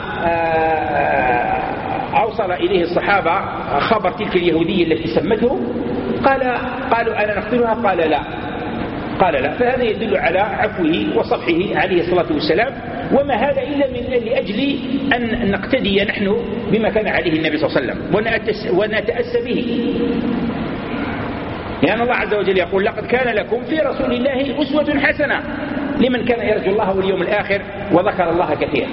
أوصل إليه الصحابة خبر تلك اليهودية التي سمته، قال قالوا أنا نقتلها؟ قال لا قال لا فهذا يدل على عفوه وصفحه عليه الصلاة والسلام. وما هذا إلا من لأجل أن نقتدي نحن بما كان عليه النبي صلى الله عليه وسلم ونتأسى به، لأن الله عز وجل يقول: لقد كان لكم في رسول الله أسوة حسنة لمن كان يرجو الله واليوم الآخر وذكر الله كثيرا.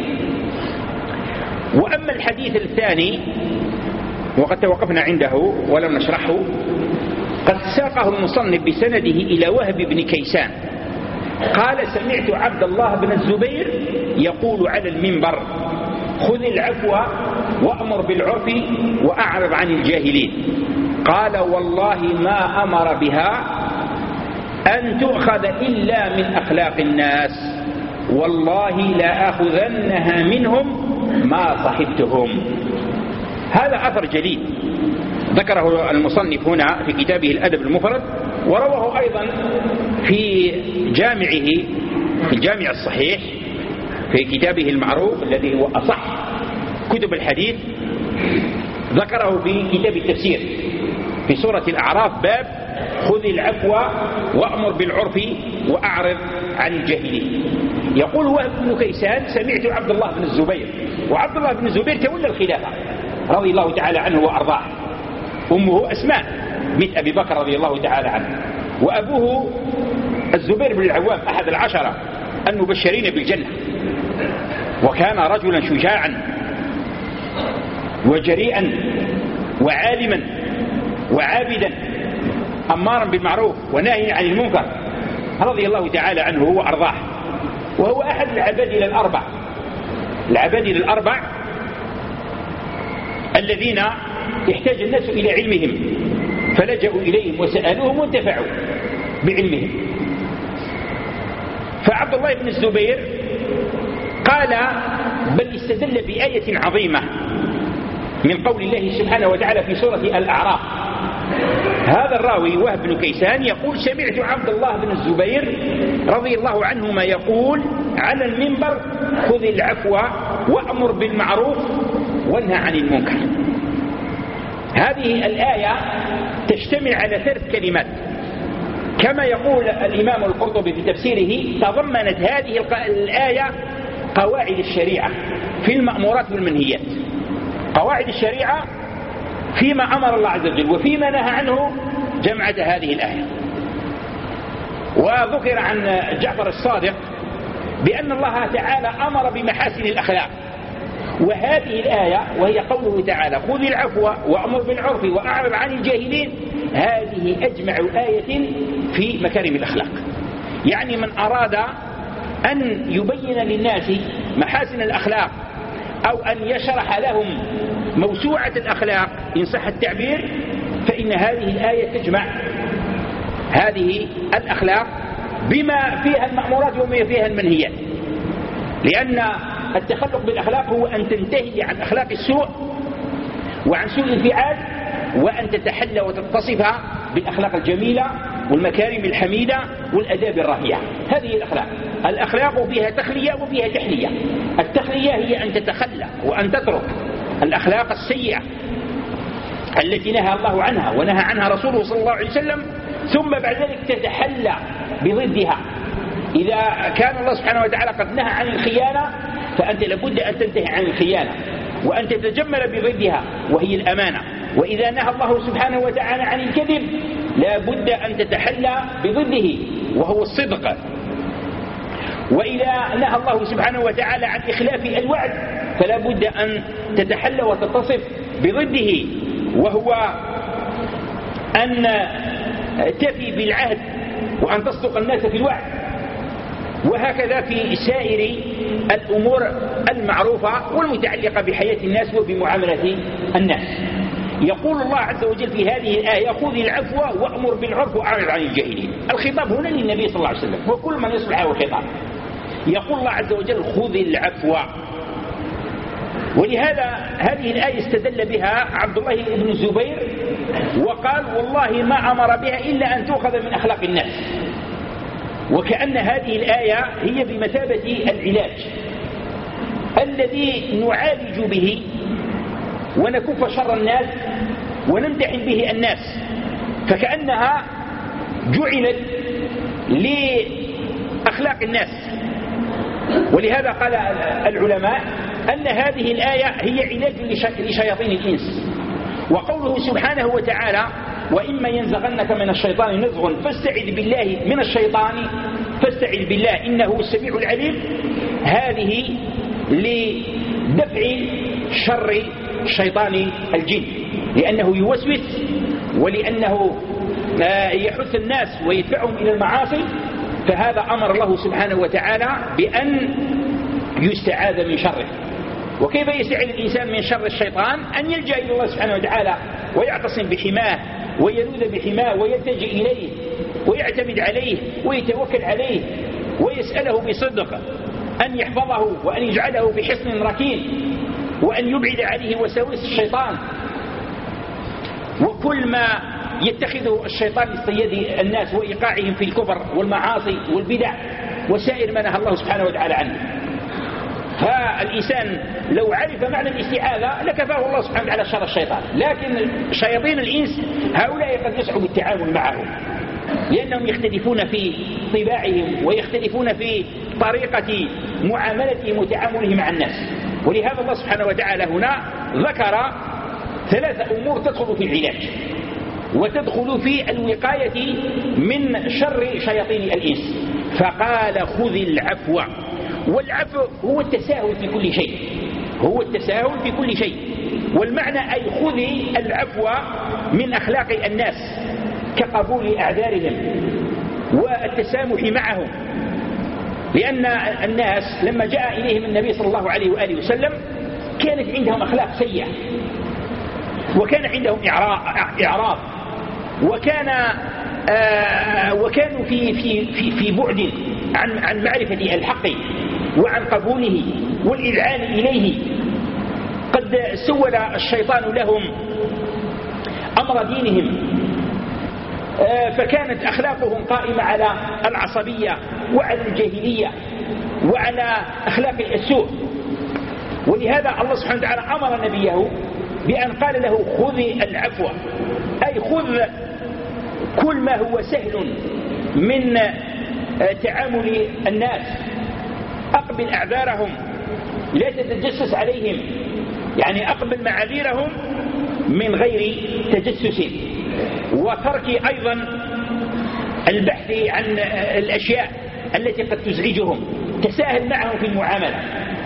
وأما الحديث الثاني وقد توقفنا عنده ولم نشرحه، قد ساقه المصنف بسنده إلى وهب بن كيسان قال: سمعت عبد الله بن الزبير يقول على المنبر: خذ العفو وأمر بالعرف وأعرض عن الجاهلين. قال: والله ما أمر بها أن تؤخذ إلا من أخلاق الناس، والله لا أخذنها منهم ما صحبتهم. هذا أثر جليل ذكره المصنف هنا في كتابه الأدب المفرد، ورواه أيضا في جامعه في الجامع الصحيح في كتابه المعروف الذي هو أصح كتب الحديث، ذكره في كتاب التفسير في سورة الأعراف: باب خذ العفو وأمر بالعرف وأعرض عن الجاهلين. يقول وهب بن كيسان: سمعت عبد الله بن الزبير. وعبد الله بن الزبير تولى الخلافة رضي الله تعالى عنه وأرضاه. أمه أسماء بنت أبي بكر رضي الله تعالى عنه، وأبوه الزبير بن العوام أحد العشرة المبشرين بالجنة، وكان رجلا شجاعا وجريئا وعالما وعابدا أمارا بالمعروف وناهيا عن المنكر رضي الله تعالى عنه وأرضاه. وهو أحد العبادلة الأربع العبادلة الأربع الذين احتاج الناس إلى علمهم فلجأوا إليهم وسألوهم وانتفعوا بعلمهم. فعبد الله بن الزبير قال: بل استدل بآية عظيمة من قول الله سبحانه وتعالى في سورة الأعراف. هذا الراوي وهب بن كيسان يقول: سمعت عبد الله بن الزبير رضي الله عنهما يقول على المنبر: خذ العفو وأمر بالمعروف وانهى عن المنكر. هذه الآية تشتمل على ثلاث كلمات، كما يقول الإمام القرطبي في تفسيره: تضمنت هذه الآية قواعد الشريعة في المأمورات والمنهيات. قواعد الشريعة فيما أمر الله عز وجل وفيما نهى عنه جمعت هذه الآية. وذكر عن جعفر الصادق بأن الله تعالى أمر بمحاسن الأخلاق، وهذه الآية وهي قوله تعالى: خذ العفو وأمر بالعرف وأعرض عن الجاهلين، هذه أجمع آية في مكارم الأخلاق. يعني من أراد أن يبين للناس محاسن الأخلاق أو أن يشرح لهم موسوعة الأخلاق إن صح التعبير، فإن هذه الآية تجمع هذه الأخلاق بما فيها المأمورات وما فيها المنهيات. لأن التخلق بالأخلاق هو أن تنتهي عن أخلاق السوء وعن سوء الفعال، وأن تتحلى وتتصف بالأخلاق الجميلة والمكارم الحميدة والأداب الراهية. هذه الأخلاق. الأخلاق فيها تخلية وفيها تحلية. التخلية هي أن تتخلى وأن تترك الأخلاق السيئة التي نهى الله عنها ونهى عنها رسوله صلى الله عليه وسلم، ثم بعد ذلك تتحلى بضدها. إذا كان الله سبحانه وتعالى قد نهى عن الخيانة فأنت لابد أن تنتهي عن الخيانة وأن تتجمل بضدها وهي الأمانة. وإذا نهى الله سبحانه وتعالى عن الكذب لابد أن تتحلى بضده وهو الصدق. وإذا نهى الله سبحانه وتعالى عن إخلاف الوعد فلا بد أن تتحلى وتتصف بضده وهو أن تفي بالعهد وأن تصدق الناس في الوعد. وهكذا في سائر الأمور المعروفة والمتعلقة بحياة الناس وبمعاملة الناس. يقول الله عز وجل في هذه الآية: خذ العفو وأمر بالعرف وأعرض عن الجاهلين. الخطاب هنا للنبي صلى الله عليه وسلم وكل من يصلح له الخطاب. يقول الله عز وجل: خذ العفو. ولهذا هذه الآية استدل بها عبد الله بن الزبير وقال: والله ما أمر بها إلا أن تؤخذ من أخلاق الناس. وكأن هذه الآية هي بمثابة العلاج الذي نعالج به ونكف شر الناس ونمتحن به الناس، فكأنها جعلت لأخلاق الناس. ولهذا قال العلماء أن هذه الآية هي علاج لشياطين الإنس. وقوله سبحانه وتعالى: وإما ينزغنك من الشيطان نزغ فاستعذ بالله من الشيطان فاستعذ بالله إنه هو السميع العليم، هذه لدفع شر شيطان الجن، لأنه يوسوس ولأنه يحث الناس ويدفعهم إلى المعاصي. فهذا أمر الله سبحانه وتعالى بأن يستعاذ من شره. وكيف يستعيذ الإنسان من شر الشيطان؟ أن يلجأ إلى الله سبحانه وتعالى ويعتصم بحماه ويلوذ بحماه ويلتجئ إليه ويعتمد عليه ويتوكل عليه ويسأله بصدق أن يحفظه وأن يجعله في حصن ركين وأن يبعد عليه وساوس الشيطان وكل ما يتخذه الشيطان لاصطياد الناس وإيقاعهم في الكفر والمعاصي والبدع وسائر ما نهى الله سبحانه وتعالى عنه. فالإنسان لو عرف معنى الاستعاذة لكفاه الله سبحانه وتعالى شر الشيطان. لكن شياطين الإنس هؤلاء قد يصعب التعامل معهم لأنهم يختلفون في طباعهم ويختلفون في طريقة معاملتهم وتعاملهم مع الناس. ولهذا الله سبحانه وتعالى هنا ذكر ثلاث أمور تدخل في العلاج وتدخل في الوقاية من شر شياطين الإنس. فقال: خذ العفو. والعفو هو التساهل في كل شيء، هو التساهل في كل شيء. والمعنى أي خذ العفو من أخلاق الناس كقبول أعذارهم والتسامح معهم، لأن الناس لما جاء إليهم النبي صلى الله عليه وآله وسلم كانت عندهم أخلاق سيئة وكان عندهم إعراض وكان آه وكانوا في في في في بعد عن عن معرفة الحق وعن قبوله والإذعان إليه. قد سول الشيطان لهم أمر دينهم، آه فكانت أخلاقهم قائمة على العصبية وعلى الجاهلية وعلى أخلاق السوء. ولهذا الله سبحانه وتعالى أمر نبيه بأن قال له: خذ العفو، أي خذ كل ما هو سهل من تعامل الناس، أقبل أعذارهم لا تتجسس عليهم، يعني أقبل معاذيرهم من غير تجسس، وترك أيضا البحث عن الأشياء التي قد تزعجهم، تساهل معهم في المعاملة.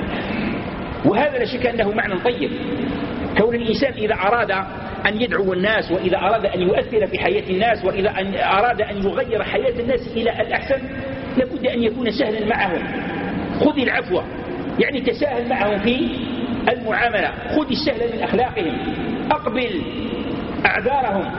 وهذا لا شك أنه معنى طيب. كون الإنسان إذا أراد أن يدعو الناس وإذا أراد أن يؤثر في حياة الناس وإذا أن أراد أن يغير حياة الناس إلى الأحسن لابد أن يكون سهلا معهم. خذ العفو يعني تساهل معهم في المعاملة، خذ السهل من أخلاقهم، أقبل أعذارهم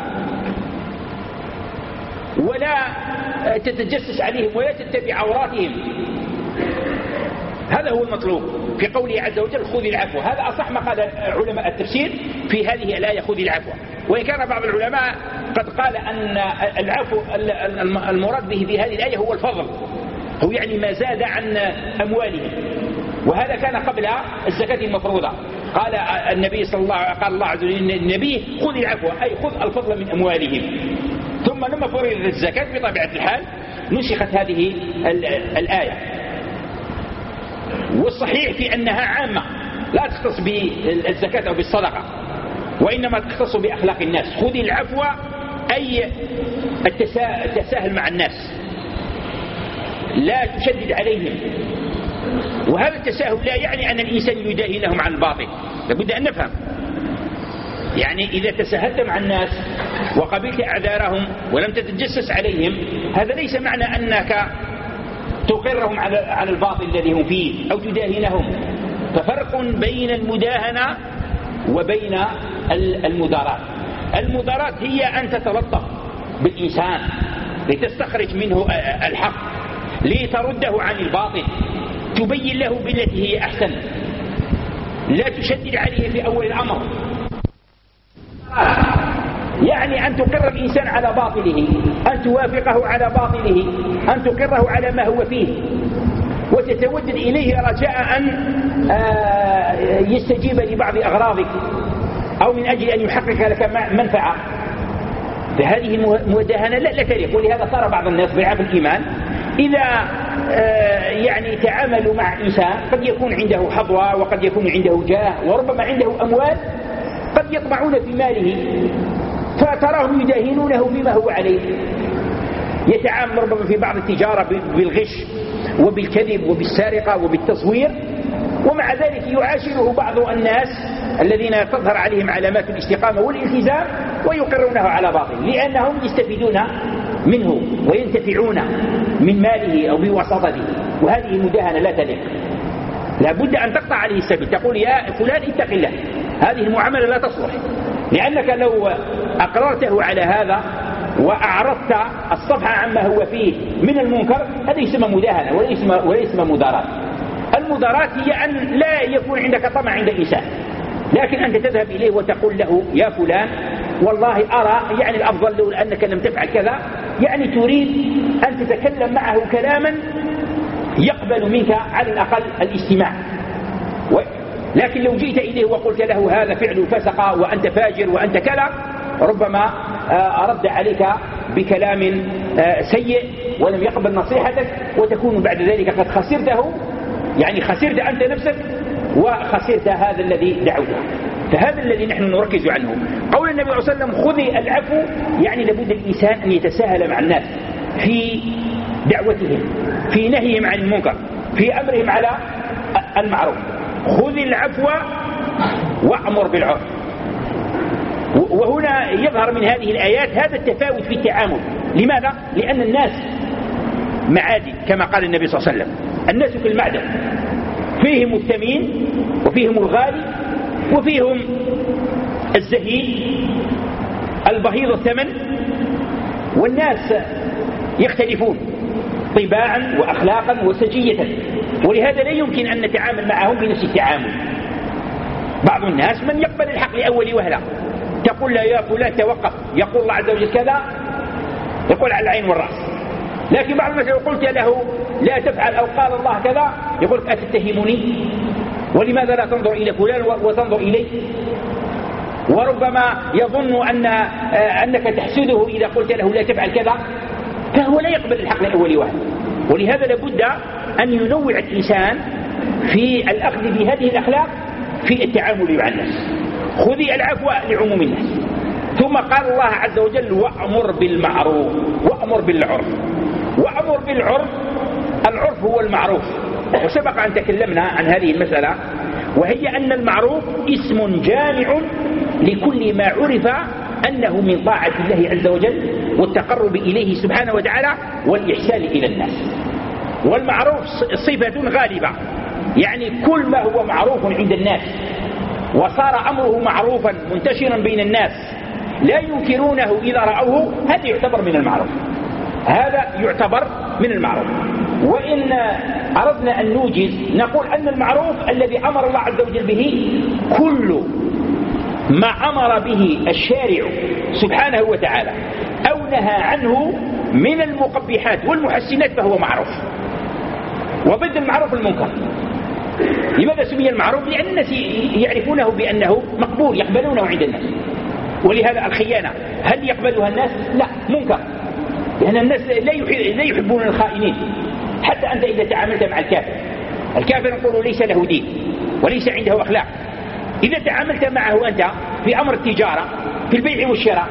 ولا تتجسس عليهم ولا تتبع عوراتهم. هذا هو المطلوب في قوله عز وجل خذ العفو. هذا أصح ما قال علماء التفسير في هذه الآية خذ العفو، وإن كان بعض العلماء قد قال أن العفو المراد به في هذه الآية هو الفضل، هو يعني ما زاد عن أموالهم، وهذا كان قبل الزكاة المفروضة. قال النبي صلى الله عليه وسلم قال الله عز وجل للنبي خذ العفو أي خذ الفضل من أموالهم. ثم لما فرضت الزكاة بطبيعة الحال نسخت هذه الآية، والصحيح في أنها عامة لا تختص بالزكاة أو بالصدقة، وإنما تختص بأخلاق الناس. خذ العفو أي التساهل مع الناس، لا تشدد عليهم. وهذا التساهل لا يعني أن الإنسان يداهنهم عن الباطل، لابد أن نفهم. يعني إذا تساهلت مع الناس وقبلت أعذارهم ولم تتجسس عليهم، هذا ليس معنى أنك تقرهم على الباطل الذي هم فيه أو تداهنهم. ففرق بين المداهنة وبين المداراة. المداراة هي أن تتلطف بالإنسان لتستخرج منه الحق، لترده عن الباطل، تبين له بالتي هي أحسن، لا تشدد عليه في أول الأمر. يعني أن تقر الإنسان على باطله، أن توافقه على باطله، أن تقره على ما هو فيه، وتتودد إليه رجاء أن يستجيب لبعض أغراضك أو من أجل أن يحقق لك منفعة. فهذه مداهنة لا تليق. ولهذا صار بعض الناس ضعاف الإيمان إذا يعني تعاملوا مع إنسان قد يكون عنده حظوة وقد يكون عنده جاه وربما عنده أموال، قد يطمعون في ماله فتراهم يداهنونه فيما هو عليه. يتعامل ربما في بعض التجارة بالغش وبالكذب وبالسرقة وبالتصوير، ومع ذلك يعاشره بعض الناس الذين تظهر عليهم علامات الاستقامة والالتزام ويقرونه على باطل، لأنهم يستفيدون منه وينتفعون من ماله أو بوساطته. وهذه مداهنة لا تليق، لابد أن تقطع عليه السبيل، تقول يا فلان اتق الله، هذه المعاملة لا تصلح، لأنك لو أقررته على هذا وأعرضت الصفحة عما هو فيه من المنكر، هذا يسمى مداهنة وليس مداراة. المداراة هي أن لا يكون عندك طمع عند إنسان، لكن أنت تذهب إليه وتقول له يا فلان والله أرى يعني الأفضل لو أنك لم تفعل كذا، يعني تريد أن تتكلم معه كلاما يقبل منك على الأقل الاستماع. لكن لو جئت إليه وقلت له هذا فعل فسق وأنت فاجر وأنت كذا، ربما أرد عليك بكلام سيء ولم يقبل نصيحتك، وتكون بعد ذلك قد خسرته، يعني خسرت أنت نفسك وخسرت هذا الذي دعوته. فهذا الذي نحن نركز عنه. قول النبي صلى الله عليه وسلم خذ العفو، يعني لابد الإنسان أن يتساهل مع الناس في دعوتهم، في نهيهم عن المنكر، في أمرهم على المعروف. خذ العفو وأمر بالعرف. وهنا يظهر من هذه الآيات هذا التفاوت في التعامل. لماذا؟ لأن الناس معادن كما قال النبي صلى الله عليه وسلم. الناس في المعدن، فيهم الثمين وفيهم الغالي وفيهم الزهيد البهيض الثمن، والناس يختلفون طباعا وأخلاقا وسجية، ولهذا لا يمكن أن نتعامل معهم بنفس التعامل. بعض الناس من يقبل الحق لأول وهلة، تقول له يا فلان توقف، يقول الله عز وجل كذا، يقول على العين والرأس. لكن بعض الناس لو قلت له لا تفعل أو قال الله كذا، يقول أتتهمني؟ ولماذا لا تنظر إلى فلان وتنظر إليه؟ وربما يظن أن أنك تحسده إذا قلت له لا تفعل كذا، فهو لا يقبل الحق لأول وهلة. ولهذا لابد أن ينوع الإنسان في الأخذ بهذه الأخلاق في التعامل مع الناس. خذي العفو لعموم الناس. ثم قال الله عز وجل وأمر بالمعروف وأمر بالعرف. وأمر بالعرف، العرف هو المعروف، وسبق أن تكلمنا عن هذه المسألة، وهي أن المعروف اسم جامع لكل ما عرف أنه من طاعة الله عز وجل والتقرب إليه سبحانه وتعالى والإحسان إلى الناس. والمعروف صفة غالبة، يعني كل ما هو معروف عند الناس وصار أمره معروفا منتشرا بين الناس لا ينكرونه إذا رأوه، هذا يعتبر من المعروف، هذا يعتبر من المعروف. وإن أردنا أن نوجز نقول أن المعروف الذي أمر الله عز وجل به كل ما أمر به الشارع سبحانه وتعالى أو نهى عنه من المقبحات والمحسنات فهو معروف، وضد المعروف المنكر. لماذا سمي المعروف؟ لأن الناس يعرفونه بأنه مقبول، يقبلونه عند الناس. ولهذا الخيانة هل يقبلها الناس؟ لا، منكر، لأن الناس لا يحبون الخائنين. حتى أنت إذا تعاملت مع الكافر، الكافر نقول ليس له دين وليس عنده أخلاق، إذا تعاملت معه أنت في أمر التجارة في البيع والشراء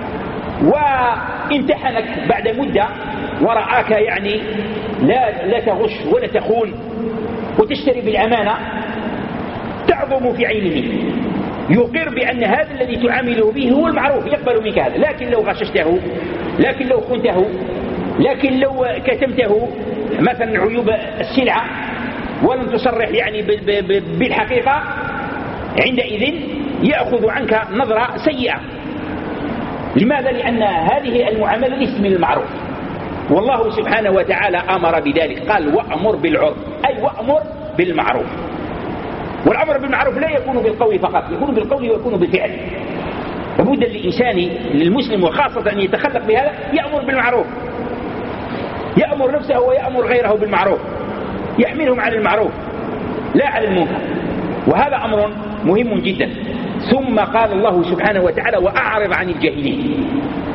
وامتحنك بعد مدة ورآك يعني لا, لا تغش ولا تخون وتشتري بالأمانة، تعظم في عينه، يقر بأن هذا الذي تعامله به هو المعروف، يقبل منك هذا. لكن لو غششته، لكن لو خنته، لكن لو كتمته مثلا عيوب السلعة ولم تصرح يعني بالحقيقة، عندئذ يأخذ عنك نظرة سيئة. لماذا؟ لأن هذه المعاملة ليست من المعروف، والله سبحانه وتعالى أمر بذلك، قال وأمر بالعرف، أي وأمر بالمعروف. والأمر بالمعروف لا يكون بالقول فقط، يكون بالقول ويكون بالفعل. لابد للإنسان للمسلم وخاصة أن يتخلق بهذا، يأمر بالمعروف، يأمر نفسه ويأمر غيره بالمعروف، يحملهم على المعروف لا على المنكر، وهذا أمر مهم جدا. ثم قال الله سبحانه وتعالى وأعرض عن الجاهلين.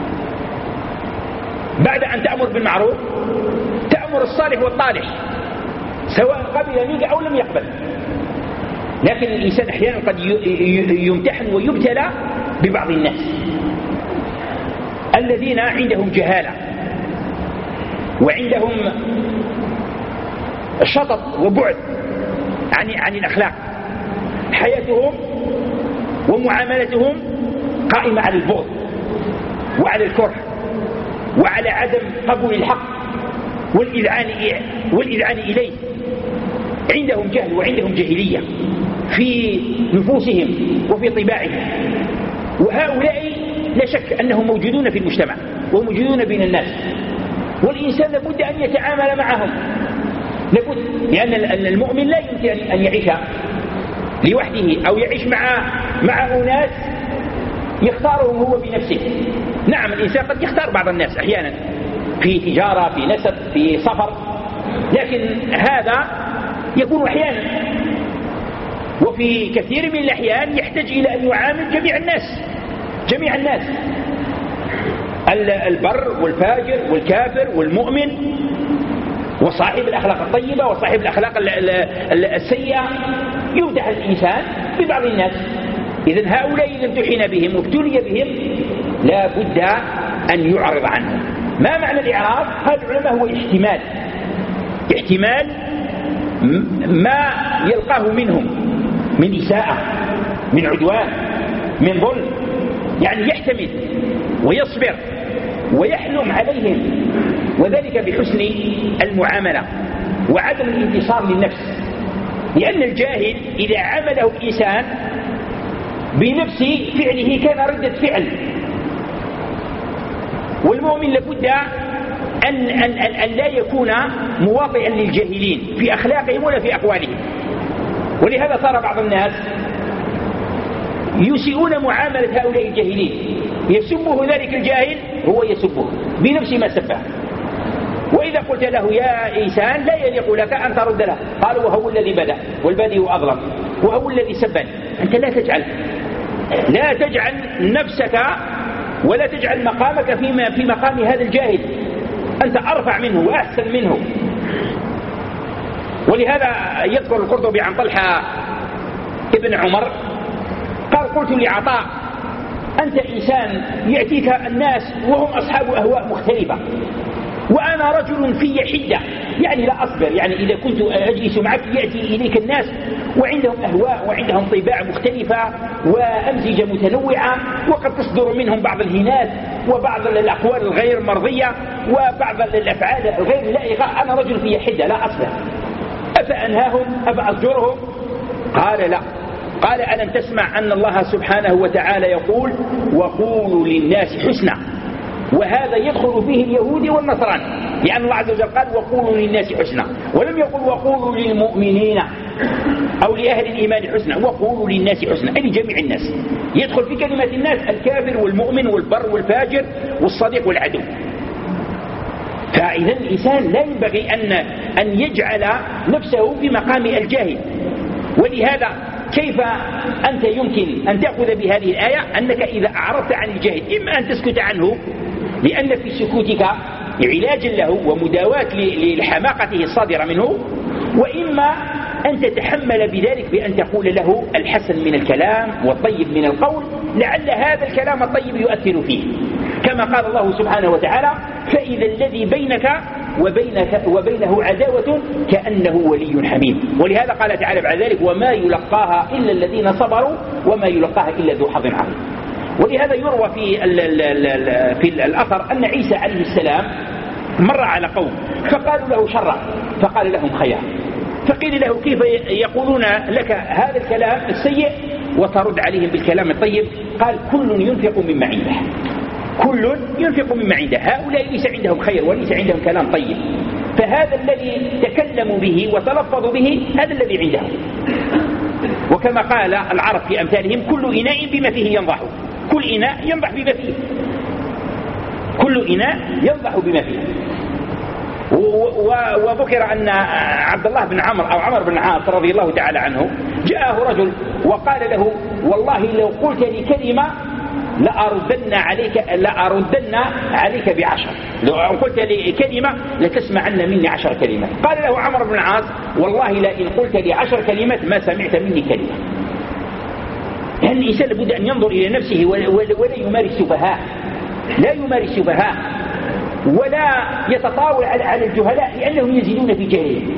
بعد أن تأمر بالمعروف تأمر الصالح والطالح سواء قبل منك أو لم يقبل. لكن الإنسان أحيانا قد يمتحن ويبتلى ببعض الناس الذين عندهم جهالة وعندهم شطط وبعد عن عن الأخلاق، حياتهم ومعاملتهم قائمة على البغض وعلى الكره وعلى عدم قبول الحق والإذعان والإذعان إليه. عندهم جهل وعندهم جاهلية في نفوسهم وفي طباعهم، وهؤلاء لا شك أنهم موجودون في المجتمع وموجودون بين الناس، والإنسان لابد أن يتعامل معهم، لابد، لأن المؤمن لا يمكن أن يعيش لوحده أو يعيش مع مع أناس يختارهم هو بنفسه. نعم الإنسان قد يختار بعض الناس أحيانا في تجارة، في نسب، في سفر، لكن هذا يكون أحيانا، وفي كثير من الأحيان يحتاج إلى أن يعامل جميع الناس جميع الناس البر والفاجر والكافر والمؤمن وصاحب الأخلاق الطيبة وصاحب الأخلاق السيئة. يمتحن الإنسان ببعض الناس. إذن هؤلاء إذا امتحن بهم وابتلي بهم لا بد أن يعرض عنهم. ما معنى الإعراض؟ هذا العلماء هو احتمال احتمال ما يلقاه منهم من إساءة، من عدوان، من ظلم، يعني يحتمل ويصبر ويحلم عليهم، وذلك بحسن المعاملة وعدم الانتصار للنفس. لأن الجاهل إذا عمله الإنسان بنفس فعله كان ردة فعل، والمؤمن لابد أن, أن, أن, أن لا يكون مواطئا للجاهلين في أخلاقهم ولا في أقوالهم. ولهذا صار بعض الناس يسيئون معاملة هؤلاء الجاهلين، يسبه ذلك الجاهل هو يسبه بنفس ما سبه، وإذا قلت له يا إنسان لا يليق لك أن ترد له، قالوا وهو الذي بدأ والبادئ أظلم وهو الذي سبني. أنت لا تجعل لا تجعل نفسك ولا تجعل مقامك فيما في مقام هذا الجاهل، أنت أرفع منه وأحسن منه. ولهذا يذكر القرطبي عن طلحة ابن عمر قال قلت لعطاء أنت إنسان يأتيك الناس وهم أصحاب أهواء مختلفة، وأنا رجل في حدة، يعني لا أصبر، يعني إذا كنت أجلس معك يأتي إليك الناس وعندهم أهواء وعندهم طباع مختلفة وأمزجة متنوعة، وقد تصدر منهم بعض الهينات وبعض الأقوال الغير مرضية وبعض الأفعال الغير لائقة، أنا رجل في حدة لا أصبر، أفأنهاهم أفأزجرهم؟ قال لا. قال ألم تسمع أن الله سبحانه وتعالى يقول وقولوا للناس حسنا، وهذا يدخل فيه اليهود والنصراني. لأن الله عز وجل قال وقولوا للناس حسنا، ولم يقل وقولوا للمؤمنين أو لأهل الإيمان حسنا، وقولوا للناس حسنا أي لجميع الناس. يدخل في كلمة الناس الكافر والمؤمن والبر والفاجر والصديق والعدو. فإذا الإنسان لا ينبغي أن أن يجعل نفسه في مقام الجاهل. ولهذا كيف أنت يمكن أن تأخذ بهذه الآية أنك إذا أعرضت عن الجاهل إما أن تسكت عنه لأن في سكوتك علاجا له ومداواة لحماقته الصادرة منه، وإما أن تتحمل بذلك بأن تقول له الحسن من الكلام والطيب من القول، لعل هذا الكلام الطيب يؤثر فيه، كما قال الله سبحانه وتعالى فإذا الذي بينك وبينك وبينه عداوة كأنه ولي حميم. ولهذا قال تعالى بعد ذلك وما يلقاها إلا الذين صبروا وما يلقاها إلا ذو حظ عظيم. ولهذا يروى في, في الأثر أن عيسى عليه السلام مر على قوم فقالوا له شرا فقال لهم خيرا، فقيل له كيف يقولون لك هذا الكلام السيء وترد عليهم بالكلام الطيب؟ قال كل ينفق مما عنده، كل ينفق مما عنده، هؤلاء ليس عندهم خير وليس عندهم كلام طيب، فهذا الذي تكلموا به وتلفظوا به هذا الذي عندهم. وكما قال العرب في أمثالهم كل إناء بما فيه ينضح، كل إناء ينضح بما فيه، كل إناء ينضح بما فيه. وذكر أن عبد الله بن عمرو أو عمر بن عاص رضي الله تعالى عنه جاءه رجل وقال له والله لو قلت لي كلمة لأردن عليك, لأردن عليك بعشر، لو قلت لي كلمة لتسمعن مني عشر كلمات. قال له عمر بن عاص والله لئن قلت لي عشر كلمات ما سمعت مني كلمة. يعني الإنسان لابد أن ينظر إلى نفسه ولا يماري السفهاء، لا يماري السفهاء ولا يتطاول على الجهلاء لأنهم يزيدون في جهلهم.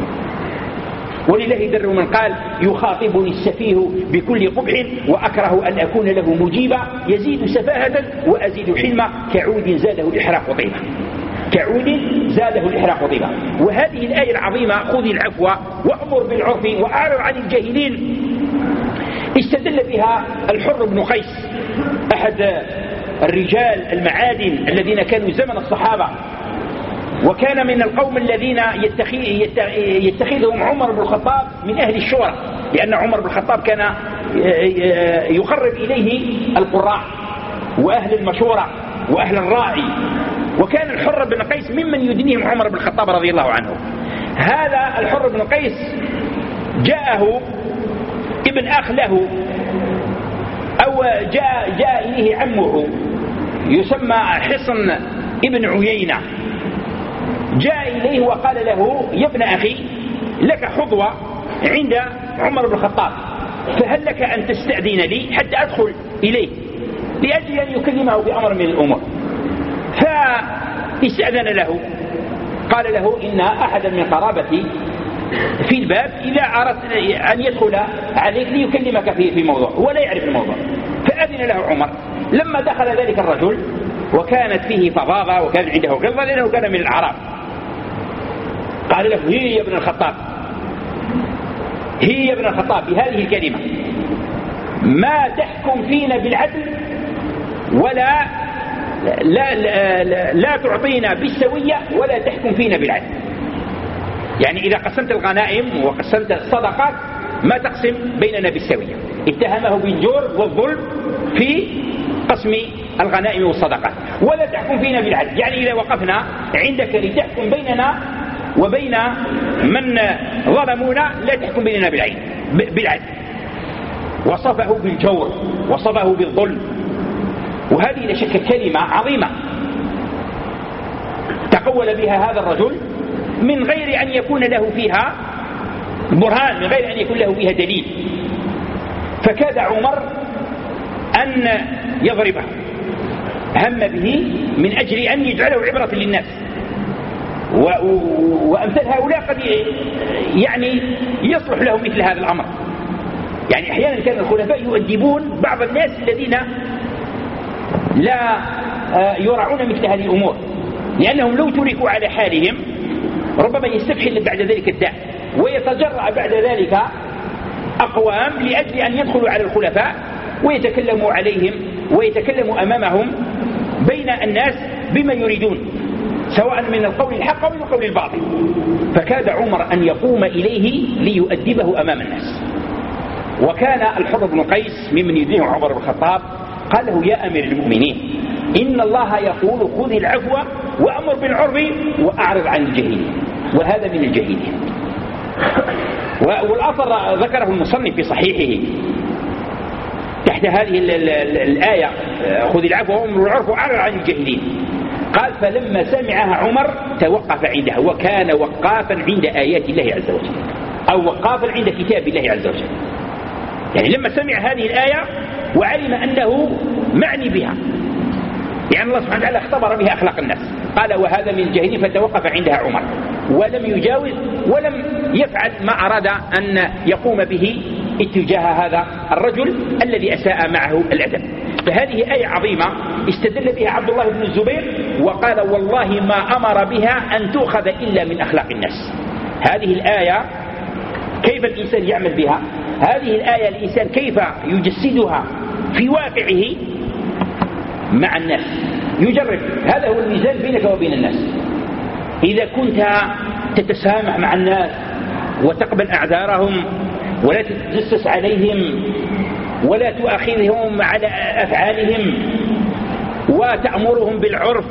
ولله در من قال يخاطبني السفيه بكل قبح وأكره أن أكون له مجيبا، يزيد سفاهة وأزيد حلما كعود زاده الإحراق طيبا، كعود زاده الإحراق طيبا. وهذه الآية العظيمة خذ العفو وأمر بالعرف وأعرض عن الجاهلين استدل بها الحر بن قيس أحد الرجال المعادن الذين كانوا زمن الصحابة، وكان من القوم الذين يتخذهم عمر بن الخطاب من أهل الشورى، لأن عمر بن الخطاب كان يقرب إليه القراء وأهل المشورة وأهل الرأي، وكان الحر بن قيس ممن يدنيهم عمر بن الخطاب رضي الله عنه. هذا الحر بن قيس جاءه ابن أخ له أو جاء, جاء إليه عمه يسمى حصن ابن عيينة، جاء إليه وقال له يا ابن أخي لك حظوة عند عمر بن الخطاب، فهل لك أن تستأذن لي حتى أدخل إليه لأجل أن يكلمه بأمر من الأمور؟ فاستأذن له، قال له إن أحدا من قرابتي في الباب إذا أردت أن يدخل عليك ليكلمك في في موضوع ولا يعرف الموضوع. فأذن له عمر. لما دخل ذلك الرجل وكانت فيه فظاظة وكان عنده غلظة لأنه كان من الأعراب، قال له هي يا ابن الخطاب، هي يا ابن الخطاب بهذه الكلمة ما تحكم فينا بالعدل ولا لا, لا, لا, لا تعطينا بالسوية ولا تحكم فينا بالعدل. يعني إذا قسمت الغنائم وقسمت الصدقات ما تقسم بيننا بالسوية. اتهمه بالجور والظلم في قسم الغنائم والصدقات، ولا تحكم فينا بالعدل، يعني إذا وقفنا عندك لتحكم بيننا وبين من ظلمونا لا تحكم بيننا بالعدل. وصفه بالجور وصفه بالظلم، وهذه لا شك كلمة عظيمة تقول بها هذا الرجل من غير أن يكون له فيها برهان، من غير أن يكون له فيها دليل. فكاد عمر أن يضربه، هم به من أجل أن يجعله عبرة للناس. وأمثال هؤلاء قد يعني يصلح لهم مثل هذا الأمر. يعني أحيانا كان الخلفاء يؤدبون بعض الناس الذين لا يراعون مثل هذه الأمور، لأنهم لو تركوا على حالهم ربما يستفحل بعد ذلك الداء ويتجرع بعد ذلك أقوام لأجل أن يدخلوا على الخلفاء ويتكلموا عليهم ويتكلموا أمامهم بين الناس بما يريدون، سواء من القول الحق أو من القول الباطل. فكاد عمر أن يقوم إليه ليؤدبه أمام الناس. وكان الحر بن قيس ممن يدينه عمر بن الخطاب قال له: يا أمير المؤمنين، إن الله يقول خذ العفو وأمر بالعرف وأعرض عن الجاهلين، وهذا من الجاهلين. والأثر ذكره المصنف في صحيحه تحت هذه الآية: خذ العفو وأمر بالعرف وأعرض عن الجاهلين. قال: فلما سمعها عمر توقف عندها، وكان وقافا عند آيات الله عز وجل، أو وقافا عند كتاب الله عز وجل. يعني لما سمع هذه الآية وعلم أنه معني بها، يعني الله سبحانه وتعالى اختبر بها أخلاق الناس، قال: وهذا من الجاهلين، فتوقف عندها عمر ولم يجاوز ولم يفعل ما أراد أن يقوم به اتجاه هذا الرجل الذي أساء معه الأدب. فهذه آية عظيمة استدل بها عبد الله بن الزبير وقال: والله ما أمر بها أن تؤخذ إلا من أخلاق الناس. هذه الآية كيف الإنسان يعمل بها؟ هذه الآية الإنسان كيف يجسدها في واقعه مع الناس، يجرب. هذا هو الميزان بينك وبين الناس. إذا كنت تتسامح مع الناس وتقبل أعذارهم ولا تتجسس عليهم ولا تؤاخذهم على أفعالهم وتأمرهم بالعرف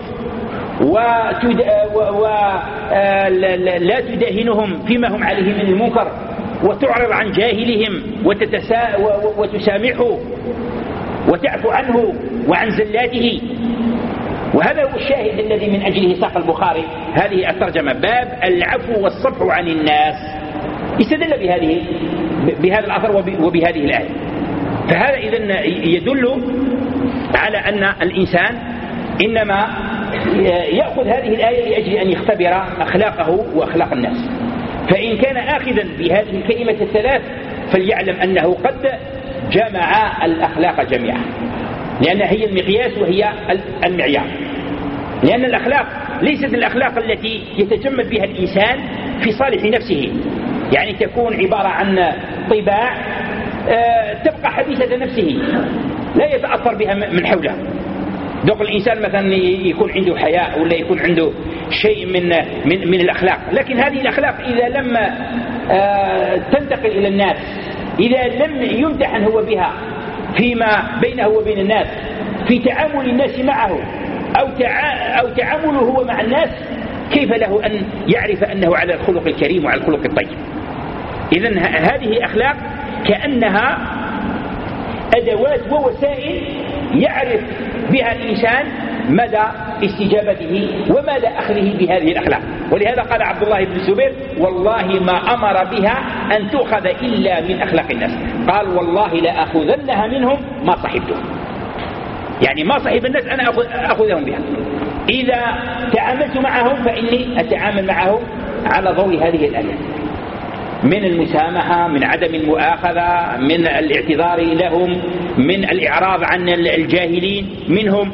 ولا تداهنهم فيما هم عليه من المنكر وتعرض عن جاهلهم وتتسا وتسامحه وتعفو عنه وعن زلاته. وهذا هو الشاهد الذي من أجله ساق البخاري هذه الترجمة: باب العفو والصفح عن الناس. استدل بهذه بهذا الأثر وبهذه الآية. فهذا إذن يدل على أن الإنسان إنما يأخذ هذه الآية لأجل أن يختبر أخلاقه وأخلاق الناس. فإن كان آخذا بهذه الكلمة الثلاث فليعلم أنه قد جمع الأخلاق جميعا، لأن هي المقياس وهي المعيار. لأن الأخلاق ليست الأخلاق التي يتجمل بها الإنسان في صالح نفسه، يعني تكون عبارة عن طباع تبقى حديثة نفسه لا يتأثر بها من حوله. دوق الإنسان مثلا يكون عنده حياء ولا يكون عنده شيء من من من الأخلاق، لكن هذه الأخلاق إذا لم تنتقل إلى الناس، إذا لم يمتحن هو بها فيما بينه وبين الناس في تعامل الناس معه أو أو تعامله هو مع الناس، كيف له أن يعرف أنه على الخلق الكريم وعلى الخلق الطيب؟ إذن هذه أخلاق كأنها أدوات ووسائل يعرف بها الإنسان مدى استجابته ومدى أخذه بهذه الأخلاق. ولهذا قال عبد الله بن الزبير: والله ما أمر بها أن تؤخذ إلا من أخلاق الناس. قال: والله لا أخذنها منهم ما صحبتهم، يعني ما صحب الناس أنا أخذهم بها. إذا تعاملت معهم فإني أتعامل معهم على ضوء هذه الآية من المسامحة، من عدم المؤاخذة، من الاعتذار لهم، من الإعراض عن الجاهلين منهم.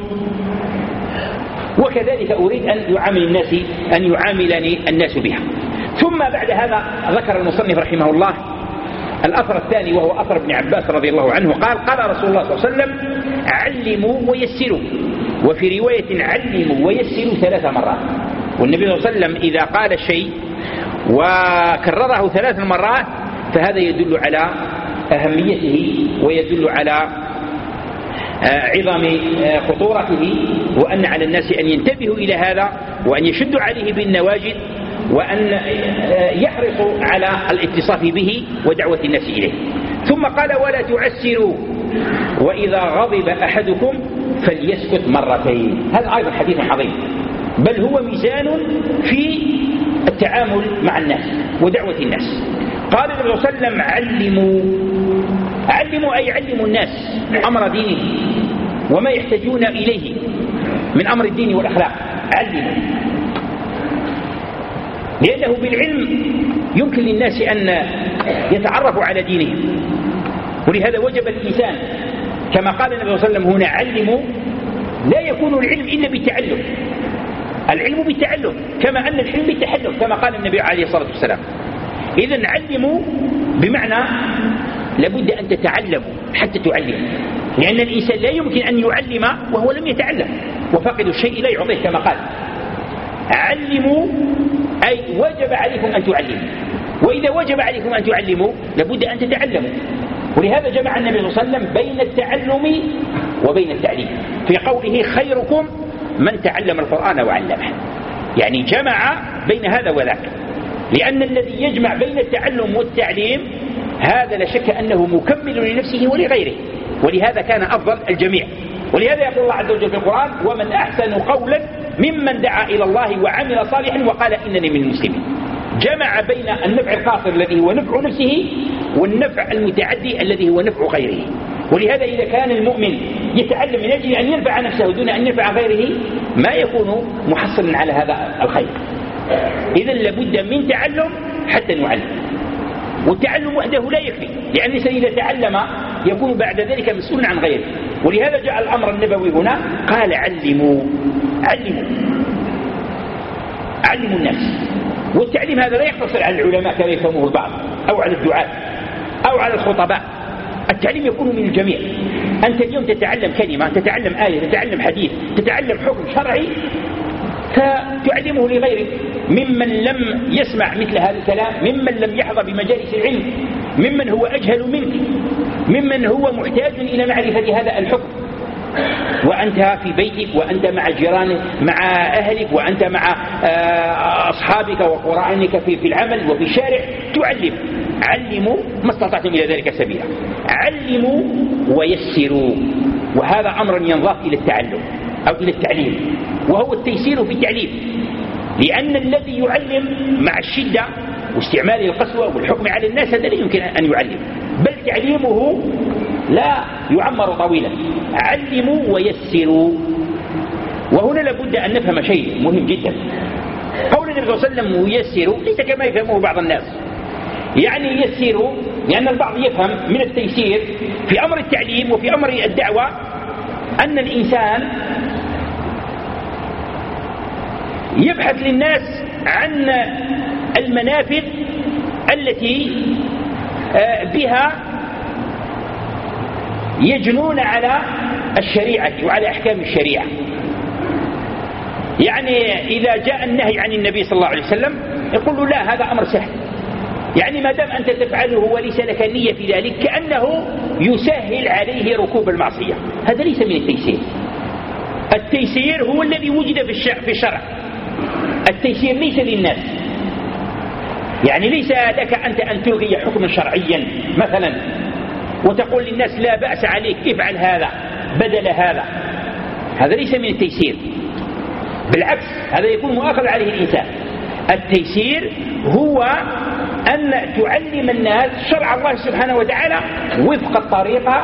وكذلك أريد أن يعامل الناس أن يعاملني الناس بها. ثم بعد هذا ذكر المصنف رحمه الله الأثر الثاني وهو أثر ابن عباس رضي الله عنه قال: قال رسول الله صلى الله عليه وسلم: علموا ويسروا. وفي رواية: علموا ويسروا ثلاث مرات. والنبي صلى الله عليه وسلم إذا قال الشيء وكرره ثلاث مرات فهذا يدل على أهميته ويدل على عظم خطورته، وأن على الناس أن ينتبهوا إلى هذا وأن يشدوا عليه بالنواجذ وأن يحرصوا على الاتصاف به ودعوة الناس إليه. ثم قال: ولا تعسروا، وإذا غضب أحدكم فليسكت مرتين. هذا أيضا حديث عظيم، بل هو ميزان في التعامل مع الناس ودعوة الناس. قال النبي صلى الله عليه وسلم: علموا. علموا أي علموا الناس أمر دينه وما يحتاجون إليه من أمر الدين والأخلاق. علموا، لأنه بالعلم يمكن للناس أن يتعرفوا على دينهم. ولهذا وجب الإنسان كما قال النبي صلى الله عليه وسلم هنا: علموا. لا يكون العلم إلا بالتعلم، العلم بالتعلم كما أن الحلم بالتحلم كما قال النبي عليه الصلاة والسلام. إذن علموا بمعنى لابد أن تتعلموا حتى تعلموا، لأن الإنسان لا يمكن أن يعلم وهو لم يتعلم، وفاقد الشيء لا يعطيه كما قال. علموا أي وجب عليكم أن تعلموا، وإذا وجب عليكم أن تعلموا لابد أن تتعلموا. ولهذا جمع النبي صلى الله عليه وسلم بين التعلم وبين التعليم في قوله خيركم من تعلم القرآن وعلمه، يعني جمع بين هذا وذاك، لأن الذي يجمع بين التعلم والتعليم هذا لا شك أنه مكمل لنفسه ولغيره، ولهذا كان أفضل الجميع. ولهذا يقول الله عز وجل في القرآن ومن أحسن قولا ممن دعا إلى الله وعمل صالحا وقال إنني من المسلمين. جمع بين النفع القاصر الذي هو نفع نفسه والنفع المتعدي الذي هو نفع غيره. ولهذا إذا كان المؤمن يتعلم من أجل أن ينفع نفسه دون أن ينفع غيره ما يكون محصلا على هذا الخير. إذن لابد من تعلم حتى نعلم، والتعلم وحده لا يكفي، لأن الإنسان إذا تعلم يكون بعد ذلك مسؤول عن غيره. ولهذا جاء الأمر النبوي هنا قال علموا علموا علموا الناس. والتعليم هذا لا يقتصر على العلماء كما يفهمه البعض أو على الدعاة أو على الخطباء، التعليم يكون من الجميع. أنت اليوم تتعلم كلمة، تتعلم آية، تتعلم حديث، تتعلم حكم شرعي فتعلمه لغيرك ممن لم يسمع مثل هذا الكلام، ممن لم يحظى بمجالس العلم، ممن هو أجهل منك، ممن هو محتاج إلى معرفة هذا الحكم. وأنت في بيتك وأنت مع جيرانك مع أهلك وأنت مع أصحابك وقرانك في العمل وفي الشارع تعلم. علموا ما استطعتم إلى ذلك سبيلا، علموا ويسروا، وهذا أمر ينضاف إلى التعلم أو إلى التعليم، وهو التيسير في التعليم. لأن الذي يعلم مع الشدة واستعمال القسوة والحكم على الناس هذا لا يمكن أن يعلم، بل تعليمه لا يعمر طويلا. علموا ويسروا. وهنا لابد أن نفهم شيء مهم جدا. قول النبي صلى الله عليه وسلم ويسروا ليس كما يفهمه بعض الناس، يعني يسروا لأن البعض يفهم من التيسير في أمر التعليم وفي أمر الدعوة أن الإنسان يبحث للناس عن المنافذ التي بها يجنون على الشريعة وعلى أحكام الشريعة. يعني إذا جاء النهي عن النبي صلى الله عليه وسلم يقول له لا هذا أمر سهل، يعني ما دام أنت تفعله وليس لك نية في ذلك كأنه يسهل عليه ركوب المعصية. هذا ليس من التيسير. التيسير هو الذي وجد في الشرع. التيسير ليس للناس، يعني ليس لك أنت أن تلغي حكما شرعيا مثلا وتقول للناس لا بأس عليك افعل هذا بدل هذا، هذا ليس من التيسير، بالعكس هذا يكون مؤاخذ عليه الإنسان. التيسير هو أن تعلم الناس شرع الله سبحانه وتعالى وفق الطريقة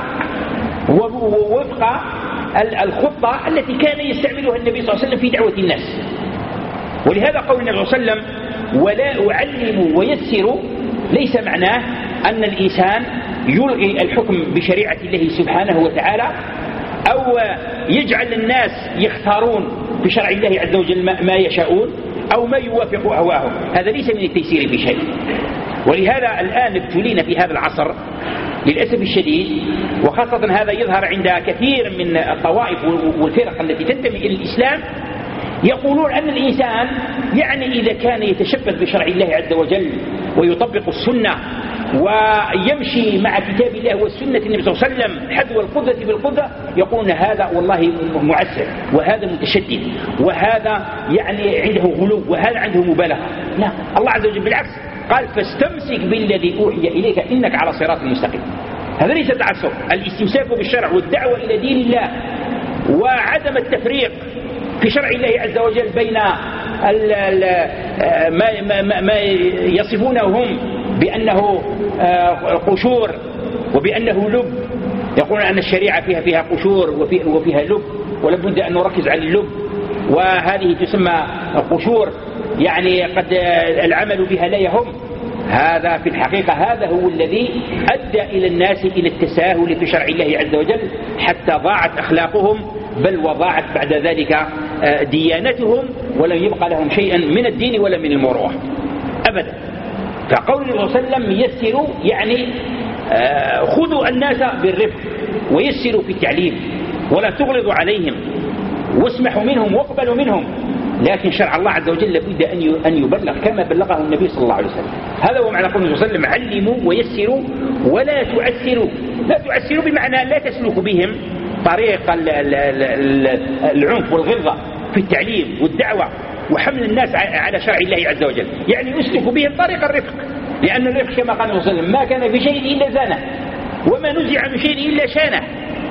ووفق الخطة التي كان يستعملها النبي صلى الله عليه وسلم في دعوة الناس. ولهذا قول النبي صلى الله عليه وسلم ولا أعلم ويسر ليس معناه أن الإنسان يلغي الحكم بشريعة الله سبحانه وتعالى أو يجعل الناس يختارون بشرع الله عز وجل ما يشاءون أو ما يوافق أهواهم، هذا ليس من التيسير في شيء. ولهذا الآن ابتلينا في هذا العصر للأسف الشديد، وخاصة هذا يظهر عند كثير من الطوائف والفرق التي تنتمي إلى الإسلام، يقولون أن الإنسان يعني إذا كان يتشبث بشرع الله عز وجل ويطبق السنة ويمشي مع كتاب الله والسنة النبي صلى الله عليه وسلم حذو القدرة بالقدرة، يقولون هذا والله معسر وهذا متشدد وهذا يعني عنده غلو وهذا عنده مبالغة. لا، الله عز وجل بالعكس قال فاستمسك بالذي أوحي إليك إنك على صراط مستقيم. هذا ليس تعسف، الاستمساك بالشرع والدعوة إلى دين الله وعدم التفريق في شرع الله عز وجل بين ال ال ما, ما, ما يصفونه هم بأنه قشور وبأنه لب. يقولون أن الشريعة فيها فيها قشور وفيها لب، ولابد أن نركز على اللب، وهذه تسمى قشور يعني قد العمل بها لا يهم. هذا في الحقيقة هذا هو الذي أدى إلى الناس إلى التساهل في شرع الله عز وجل حتى ضاعت أخلاقهم، بل وضاعت بعد ذلك ديانتهم، ولم يبقى لهم شيئا من الدين ولا من المروءة أبدا. فقول الله صلى الله عليه وسلم يسروا يعني خذوا الناس بالرفق ويسروا في التعليم ولا تغلظوا عليهم واسمحوا منهم واقبلوا منهم. لكن شرع الله عز وجل لابد أن يبلغ كما بلغه النبي صلى الله عليه وسلم. هذا هو معنى قوله صلى الله عليه وسلم علموا ويسروا ولا تعسروا. لا تعسروا بمعنى لا تسلكوا بهم طريق العنف والغلظة في التعليم والدعوة وحمل الناس على شرع الله عز وجل، يعني يسلكوا بهم طريق الرفق، لأن الرفق كما قال النبي صلى الله عليه وسلم ما كان في شيء إلا زانه وما نزع من شيء إلا شانه.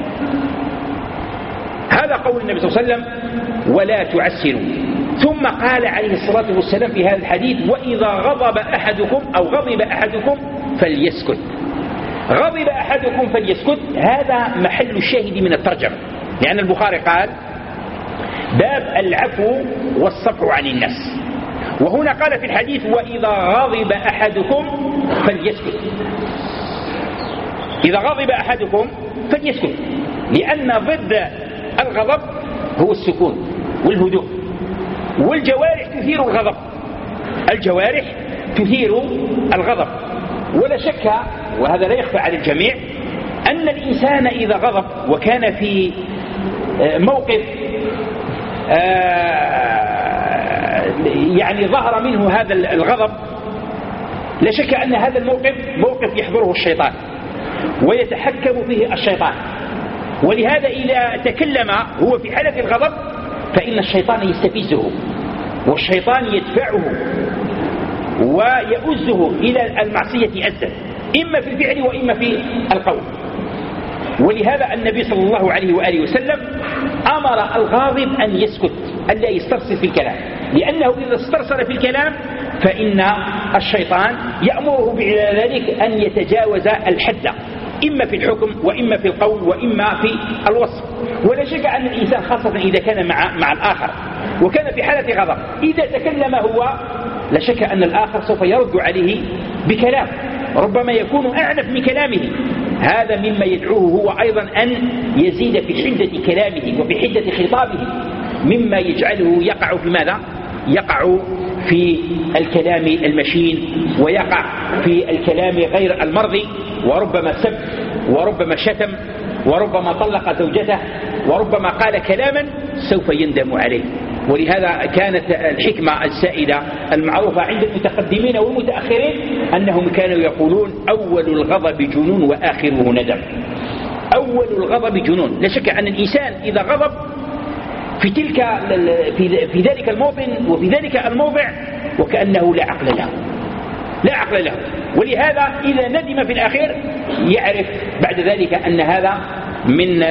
هذا قول النبي صلى الله عليه وسلم ولا تعسروا. ثم قال عليه الصلاة والسلام في هذا الحديث وإذا غضب أحدكم أو غضب أحدكم فليسكت. غضب أحدكم فليسكت هذا محل الشاهد من الترجمة، لأن البخاري قال باب العفو والصفح عن الناس، وهنا قال في الحديث وإذا غضب أحدكم فليسكت. إذا غضب أحدكم فليسكت، لأن ضد الغضب هو السكون والهدوء، والجوارح تثير الغضب. الجوارح تثير الغضب، ولا شك وهذا لا يخفى على الجميع أن الإنسان إذا غضب وكان في موقف يعني ظهر منه هذا الغضب، لا شك أن هذا الموقف موقف يحضره الشيطان ويتحكم فيه الشيطان. ولهذا إذا تكلم هو في حالة الغضب فإن الشيطان يستفزه، والشيطان يدفعه ويؤزه إلى المعصية أزا، إما في الفعل وإما في القول. ولهذا النبي صلى الله عليه وآله وسلم أمر الغاضب أن يسكت، ألا يسترسل في الكلام، لأنه إذا استرسل في الكلام فإن الشيطان يأمره بذلك أن يتجاوز الحد، إما في الحكم وإما في القول وإما في الوصف. ولا شك أن الإنسان خاصة إذا كان مع, مع الآخر وكان في حالة غضب إذا تكلم هو لا شك أن الآخر سوف يرد عليه بكلام ربما يكون أعنف من كلامه. هذا مما يدعوه هو أيضا أن يزيد في حدة كلامه وفي حدة خطابه، مما يجعله يقع في ماذا؟ يقع في الكلام المشين، ويقع في الكلام غير المرضي، وربما سب وربما شتم وربما طلق زوجته وربما قال كلاما سوف يندم عليه. ولهذا كانت الحكمة السائدة المعروفة عند المتقدمين والمتأخرين أنهم كانوا يقولون أول الغضب جنون وآخره ندم. أول الغضب جنون. لا شك أن الإنسان إذا غضب في تلك في ذلك الموطن وفي ذلك الموضع وكأنه لا عقل له لا عقل له ولهذا إذا ندم في الأخير يعرف بعد ذلك أن هذا من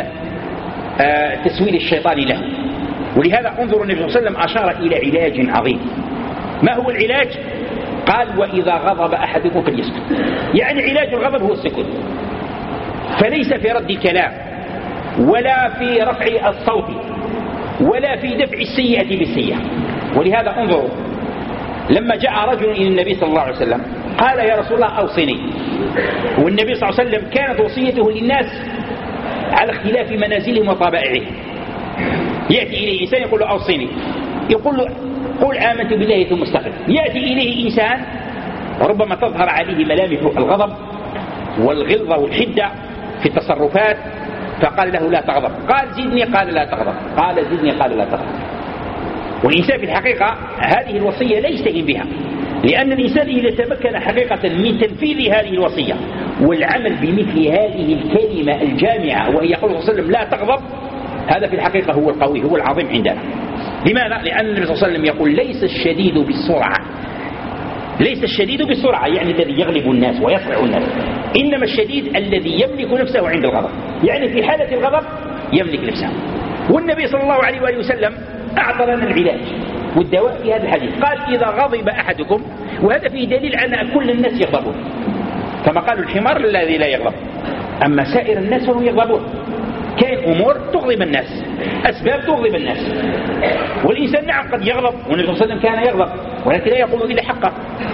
تسويل الشيطان له. ولهذا انظر النبي صلى الله عليه وسلم أشار إلى علاج عظيم. ما هو العلاج؟ قال وإذا غضب أحدكم فليسكت، يعني علاج الغضب هو السكوت، فليس في رد الكلام ولا في رفع الصوت ولا في دفع السيئة بالسيئة. ولهذا انظروا لما جاء رجل إلى النبي صلى الله عليه وسلم قال يا رسول الله أوصني، والنبي صلى الله عليه وسلم كانت وصيته للناس على اختلاف منازلهم وطبائعهم. يأتي إليه إنسان يقول له أوصني، يقول له قل آمنت بالله ثم استقم. يأتي إليه إنسان وربما تظهر عليه ملامح الغضب والغلظة والحدة في التصرفات، فقال له لا تغضب، قال زدني، قال لا تغضب، قال زدني، قال لا تغضب. والإنسان في الحقيقة هذه الوصية لا يستهين بها، لأن الإنسان إذا تمكن حقيقة من تنفيذ هذه الوصية والعمل بمثل هذه الكلمة الجامعة وهي قول صلى الله عليه وسلم لا تغضب، هذا في الحقيقة هو القوي، هو العظيم عندنا. لماذا؟ لأن النبي صلى الله عليه وسلم يقول ليس الشديد بالسرعة، ليس الشديد بالسرعة يعني الذي يغلب الناس ويصرع الناس، إنما الشديد الذي يملك نفسه عند الغضب، يعني في حالة الغضب يملك نفسه. والنبي صلى الله عليه وآله وسلم أعطى لنا العلاج والدواء في هذا الحديث، قال إذا غضب أحدكم، وهذا فيه دليل على كل الناس يغضبون، كما قالوا الحمار الذي لا يغضب، أما سائر الناس فهم يغضبون. كاين أمور تغضب الناس، أسباب تغضب الناس، والإنسان نعم قد يغضب، والنبي صلى الله عليه وسلم كان يغضب ولكن لا يقول إلا حقه.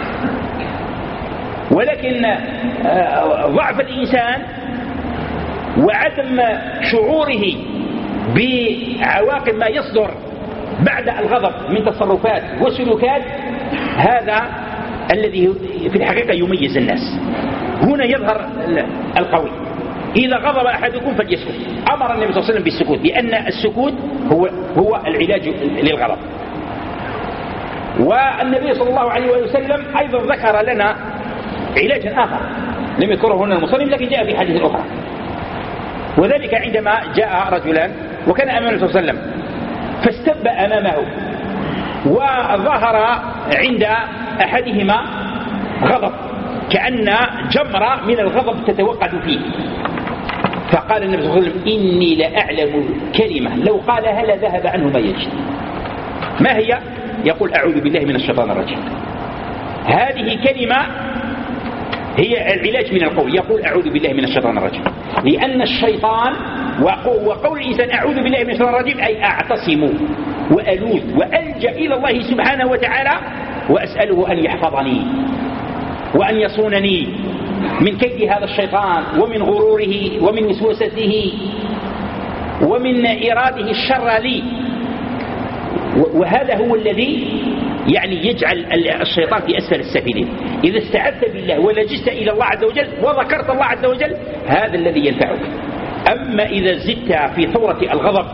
ولكن ضعف الإنسان وعدم شعوره بعواقب ما يصدر بعد الغضب من تصرفات وسلوكات، هذا الذي في الحقيقة يميز الناس. هنا يظهر القوي. إذا غضب أحدكم فليسكت. أمر النبي صلى الله عليه وسلم بالسكوت، لأن السكوت هو هو العلاج للغضب. والنبي صلى الله عليه وسلم أيضا ذكر لنا علاجا آخر لم يذكره هنا المصنف لكن جاء في حديث أخرى، وذلك عندما جاء رجلان وكان أمام النبي صلى الله عليه وسلم فاستب أمامه وظهر عند أحدهما غضب كأن جمرة من الغضب تتوقد فيه، فقال النبي صلى الله عليه وسلم إني لأعلم كلمة لو قالها لذهب عنه ما يجد. ما هي؟ يقول أعوذ بالله من الشيطان الرجيم. هذه كلمة هي العلاج من القول، يقول أعوذ بالله من الشيطان الرجيم، لأن الشيطان وقول الإنسان أعوذ بالله من الشيطان الرجيم أي أعتصم وألوذ وألجأ إلى الله سبحانه وتعالى وأسأله أن يحفظني وأن يصونني من كيد هذا الشيطان ومن غروره ومن وسوسته ومن إراده الشر لي. وهذا هو الذي يعني يجعل الشيطان في أسفل السافلين. إذا استعذت بالله ولجست إلى الله عز وجل وذكرت الله عز وجل هذا الذي ينفعك. أما إذا زدت في ثورة الغضب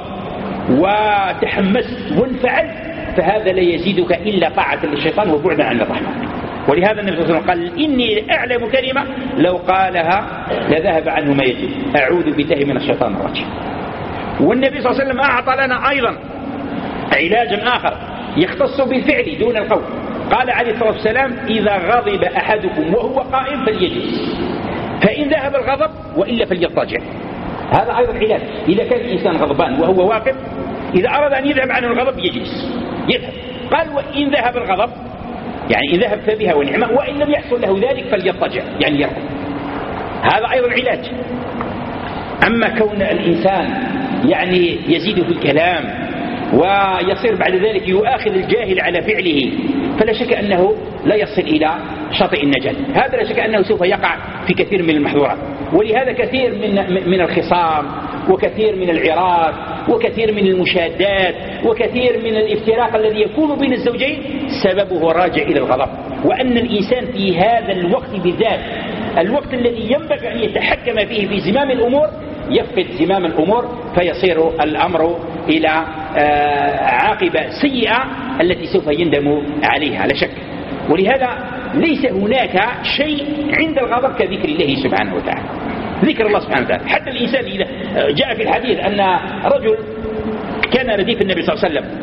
وتحمست وانفعلت فهذا لا يزيدك إلا طاعة للشيطان وبعدا عن الرحمن. ولهذا النبي صلى الله عليه وسلم قال إني أعلم كلمة لو قالها لذهب عنه ما يجب، أعوذ بالله من الشيطان الرجيم. والنبي صلى الله عليه وسلم أعطى لنا أيضا علاجا آخر يختص بالفعل دون القول. قال عليه الصلاة والسلام إذا غضب أحدكم وهو قائم فليجلس، فإن ذهب الغضب وإلا فليضطجع. هذا أيضا علاج. إذا كان الإنسان غضبان وهو واقف إذا أراد أن يذهب عنه الغضب يجلس يذهب. قال وإن ذهب الغضب يعني إن ذهب فبها ونعمة، وإن لم يحصل له ذلك فليضطجع يعني يرقد. هذا أيضا علاج. أما كون الإنسان يعني يزيد في الكلام ويصير بعد ذلك يؤاخذ الجاهل على فعله فلا شك أنه لا يصل إلى شاطئ النجاة. هذا لا شك أنه سوف يقع في كثير من المحظورات. ولهذا كثير من من الخصام وكثير من العراك وكثير من المشادات وكثير من الافتراق الذي يكون بين الزوجين سببه راجع إلى الغضب. وأن الإنسان في هذا الوقت بالذات الوقت الذي ينبغي أن يتحكم فيه في زمام الأمور يفقد زمام الأمور فيصير الأمر إلى عاقبة سيئة التي سوف يندم عليها لا شك. ولهذا ليس هناك شيء عند الغضب كذكر الله سبحانه وتعالى، ذكر الله سبحانه وتعالى. حتى الإنسان إذا جاء في الحديث أن رجل كان رديف النبي صلى الله عليه وسلم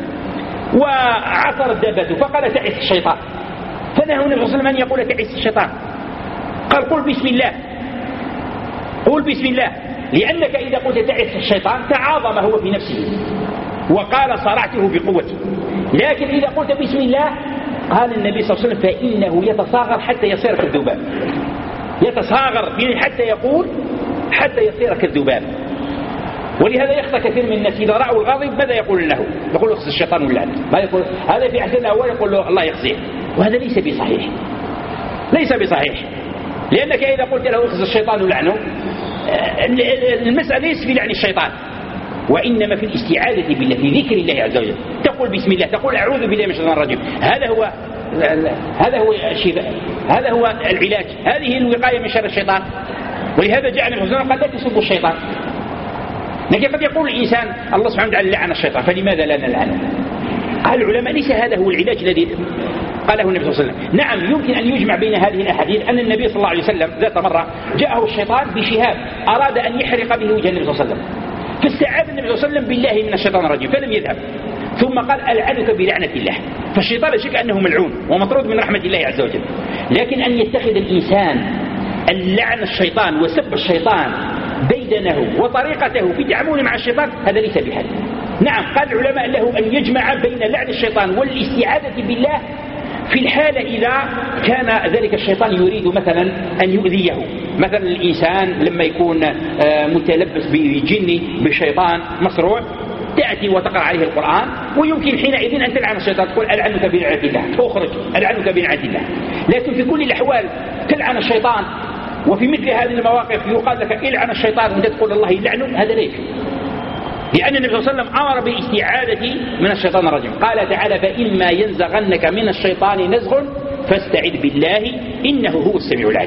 وعثرت دابته فقال تعس الشيطان، فنهى النبي صلى الله عليه وسلم أن يقول تعس الشيطان، قال قل بسم الله، قل بسم الله، لأنك إذا قلت تعس الشيطان تعاظم هو في نفسه وقال صرعته بقوتي. لكن إذا قلت بسم الله قال النبي صلى الله عليه وسلم فإنه يتصاغر حتى يصير كالذباب، يتصاغر حتى يقول حتى يصير كالذباب. ولهذا يخطأ كثير من الناس إذا رأوا الغاضب ماذا يقول له؟ يقول اخزي الشيطان واللعنة، ما يقول هذا في أحسن الأول يقول له الله يخزيه، وهذا ليس بصحيح، ليس بصحيح. لأنك إذا قلت له اخزي الشيطان واللعنة المسألة ليس في لعن الشيطان وإنما في الاستعاذة بالله في ذكر الله عز وجل. تقول بسم الله، تقول أعوذ بالله من الشيطان الرجيم، هذا هو هذا هو الشفاء، هذا هو العلاج، هذه الوقاية من شر الشيطان. ولهذا جاء النبي صلى الله عليه وسلم قال لا تسبوا الشيطان. لكن قد يقول الإنسان الله سبحانه وتعالى لعن الشيطان فلماذا لا نلعنه؟ قال العلماء ليس هذا هو العلاج الذي قاله النبي صلى الله عليه وسلم. نعم يمكن أن يجمع بين هذه الأحاديث أن النبي صلى الله عليه وسلم ذات مرة جاءه الشيطان بشهاب أراد أن يحرق به وجه النبي صلى الله عليه وسلم، فاستعاذ النبي صلى الله عليه وسلم بالله من الشيطان الرجيم فلم يذهب، ثم قال ألعنك بلعنة الله. فالشيطان لا شك أنه ملعون ومطرود من رحمة الله عز وجل. لكن أن يتخذ الإنسان اللعن الشيطان وسب الشيطان ديدنه وطريقته في تعامله مع الشيطان هذا ليس بحل. نعم قال العلماء له أن يجمع بين لعن الشيطان والاستعاذة بالله في الحالة إذا كان ذلك الشيطان يريد مثلا أن يؤذيه. مثلا الإنسان لما يكون متلبس بجن بشيطان مصروع تأتي وتقرأ عليه القرآن ويمكن حينئذ أن تلعن الشيطان، تقول ألعنك بلعنة الله، أخرج ألعنك بلعنة الله. لكن في كل الأحوال تلعن الشيطان، وفي مثل هذه المواقف يقال لك العن الشيطان وانت تقول الله يلعنه، هذا ليس. لأن النبي صلى الله عليه وسلم أمر بالاستعاذة من الشيطان الرجيم، قال تعالى فإما ينزغنك من الشيطان نزغ فاستعذ بالله إنه هو السميع العليم.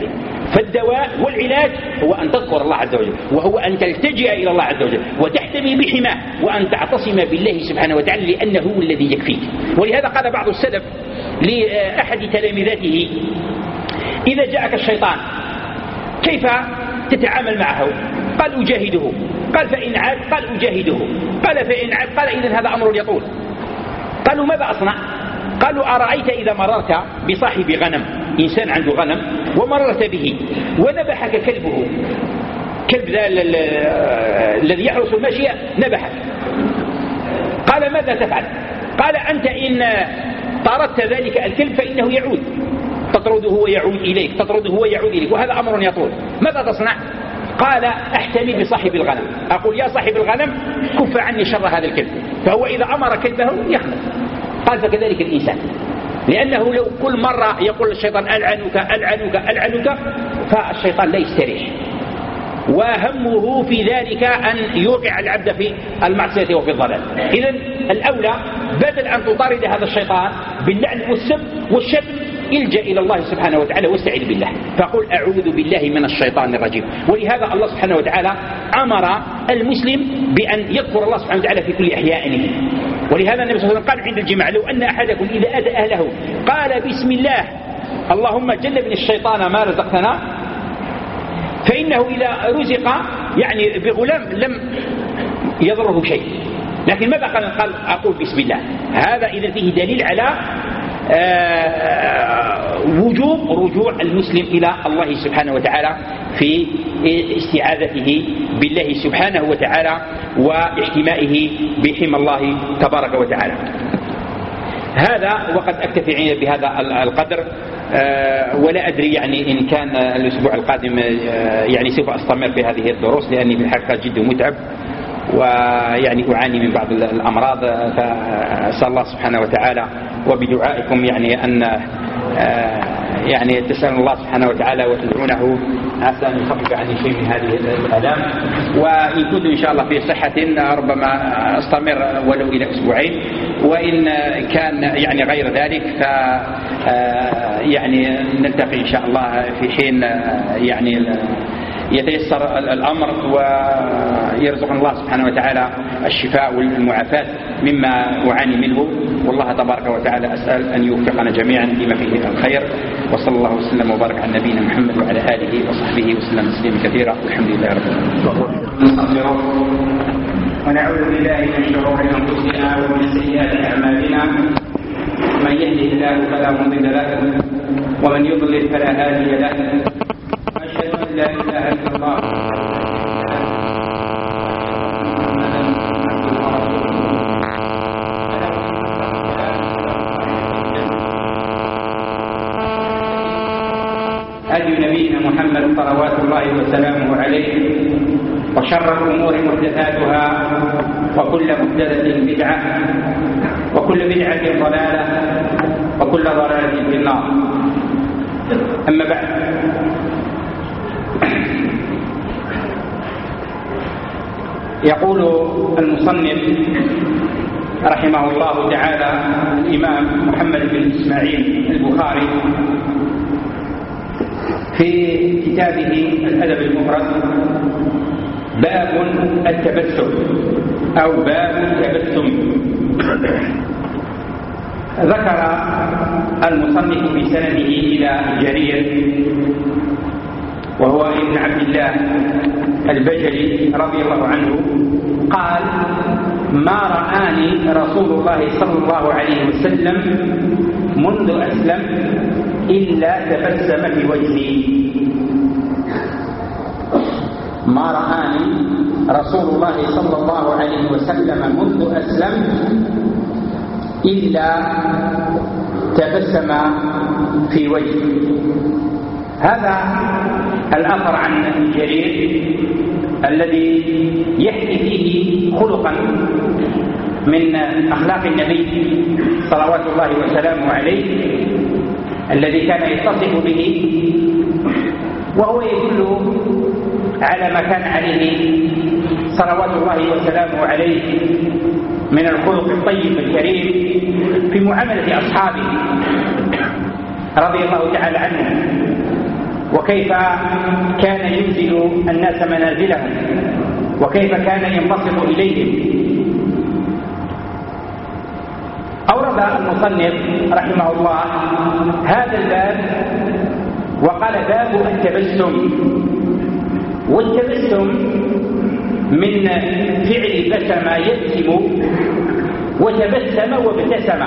فالدواء والعلاج هو أن تذكر الله عز وجل، وهو أن تلتجئ إلى الله عز وجل وتحتمي بحماه، وأن تعتصم بالله سبحانه وتعالى لأنه هو الذي يكفيك. ولهذا قال بعض السلف لأحد تلامذته: إذا جاءك الشيطان كيف تتعامل معه؟ قال: أجاهده. قال: فإن عاد؟ قال: أجاهده. قال: فإن عاد؟ قال: إذن هذا أمر يطول. قالوا: ماذا أصنع؟ قالوا: أرأيت إذا مررت بصاحب غنم، إنسان عنده غنم ومررت به وذبحك كلبه، كلب الذي يحرس الماشية نبحك، قال: ماذا تفعل؟ قال: أنت إن طردت ذلك الكلب فإنه يعود، تطرده ويعود إليك، تطرده ويعود إليك، وهذا أمر يطول. ماذا تصنع؟ قال: أحتمي بصاحب الغنم، أقول: يا صاحب الغنم كف عني شر هذا الكلب، فهو إذا أمر كلبه يخلص. قال: فكذلك الإنسان، لأنه لو كل مرة يقول الشيطان: ألعنك ألعنك ألعنك، فالشيطان لا يستريح، وهمه في ذلك أن يوقع العبد في المعصية وفي الضلال. إذن الأولى بدل أن تطارد هذا الشيطان باللعن والسب والشتم، الجأ إلى الله سبحانه وتعالى واستعذ بالله، فقل: أعوذ بالله من الشيطان الرجيم. ولهذا الله سبحانه وتعالى أمر المسلم بأن يذكر الله سبحانه وتعالى في كل أحيانه. ولهذا النبي صلى الله عليه وسلم قال عند الجماعة: لو أن أحدكم إذا أتى أهله قال: بسم الله اللهم جنبني الشيطان ما رزقتنا، فإنه إذا رزق يعني بغلام لم يضره شيء. لكن ماذا قال؟ قال: أقول بسم الله. هذا إذا فيه دليل على وجوب رجوع المسلم إلى الله سبحانه وتعالى في استعاذته بالله سبحانه وتعالى واحتمائه بحمى الله تبارك وتعالى. هذا وقد أكتفي بهذا القدر، ولا أدري يعني إن كان الأسبوع القادم يعني سوف أستمر في هذه الدروس، لأني في الحقيقة جد متعب ويعني أعاني من بعض الأمراض، فأسأل الله سبحانه وتعالى وبدعائكم يعني أن يعني تسأل الله سبحانه وتعالى وتدعونه عسى أن يخفف عني شيء من هذه الآلام. وإن كنت إن شاء الله في صحة ربما أستمر ولو إلى أسبوعين، وإن كان يعني غير ذلك ف يعني نلتقي إن شاء الله في حين يعني يتيسر الأمر ويرزقنا الله سبحانه وتعالى الشفاء والمعافاة مما أعاني منه. والله تبارك وتعالى أسأل أن يوفقنا جميعا فيما فيه الخير، وصلى الله وسلم وبارك على نبينا محمد وعلى آله وصحبه وسلم تسليما كثيرا، والحمد لله رب العالمين. ونعوذ بالله من شرور أنفسنا ومن سيئات أعمالنا، من يهده الله فلا مضل له ومن يضلل فلا هادي له، أشهد أن لا إله إلا الله هدي نبينا محمد صلوات الله وسلامه عليه، وشر الأمور محدثاتها، وكل محدثة بدعة، وكل بدعة ضلالة، وكل ضلالة في النار. أما بعد، يقول المصنف رحمه الله تعالى الإمام محمد بن إسماعيل البخاري في كتابه الأدب المفرد: باب التبسم أو باب التبسم. ذكر المصنف في سنده إلى جرير وهو ابن عبد الله البجلي رضي الله عنه قال: ما رآني رسول الله صلى الله عليه وسلم منذ أسلم إلا تبسم في وجهي. ما رآني رسول الله صلى الله عليه وسلم منذ أسلم إلا تبسم في وجهي. هذا الأثر عن جرير الذي يحكي فيه خلقا من أخلاق النبي صلوات الله وسلامه عليه الذي كان يتصف به، وهو يدل على ما كان عليه صلوات الله وسلامه عليه من الخلق الطيب الكريم في معاملة أصحابه رضي الله تعالى عنهم. وكيف كان ينزل الناس منازلهم، وكيف كان ينبسط إليهم. أورد المصنف رحمه الله هذا الباب وقال باب التبسم. والتبسم من فعل بسم يبسم وتبسم وابتسم،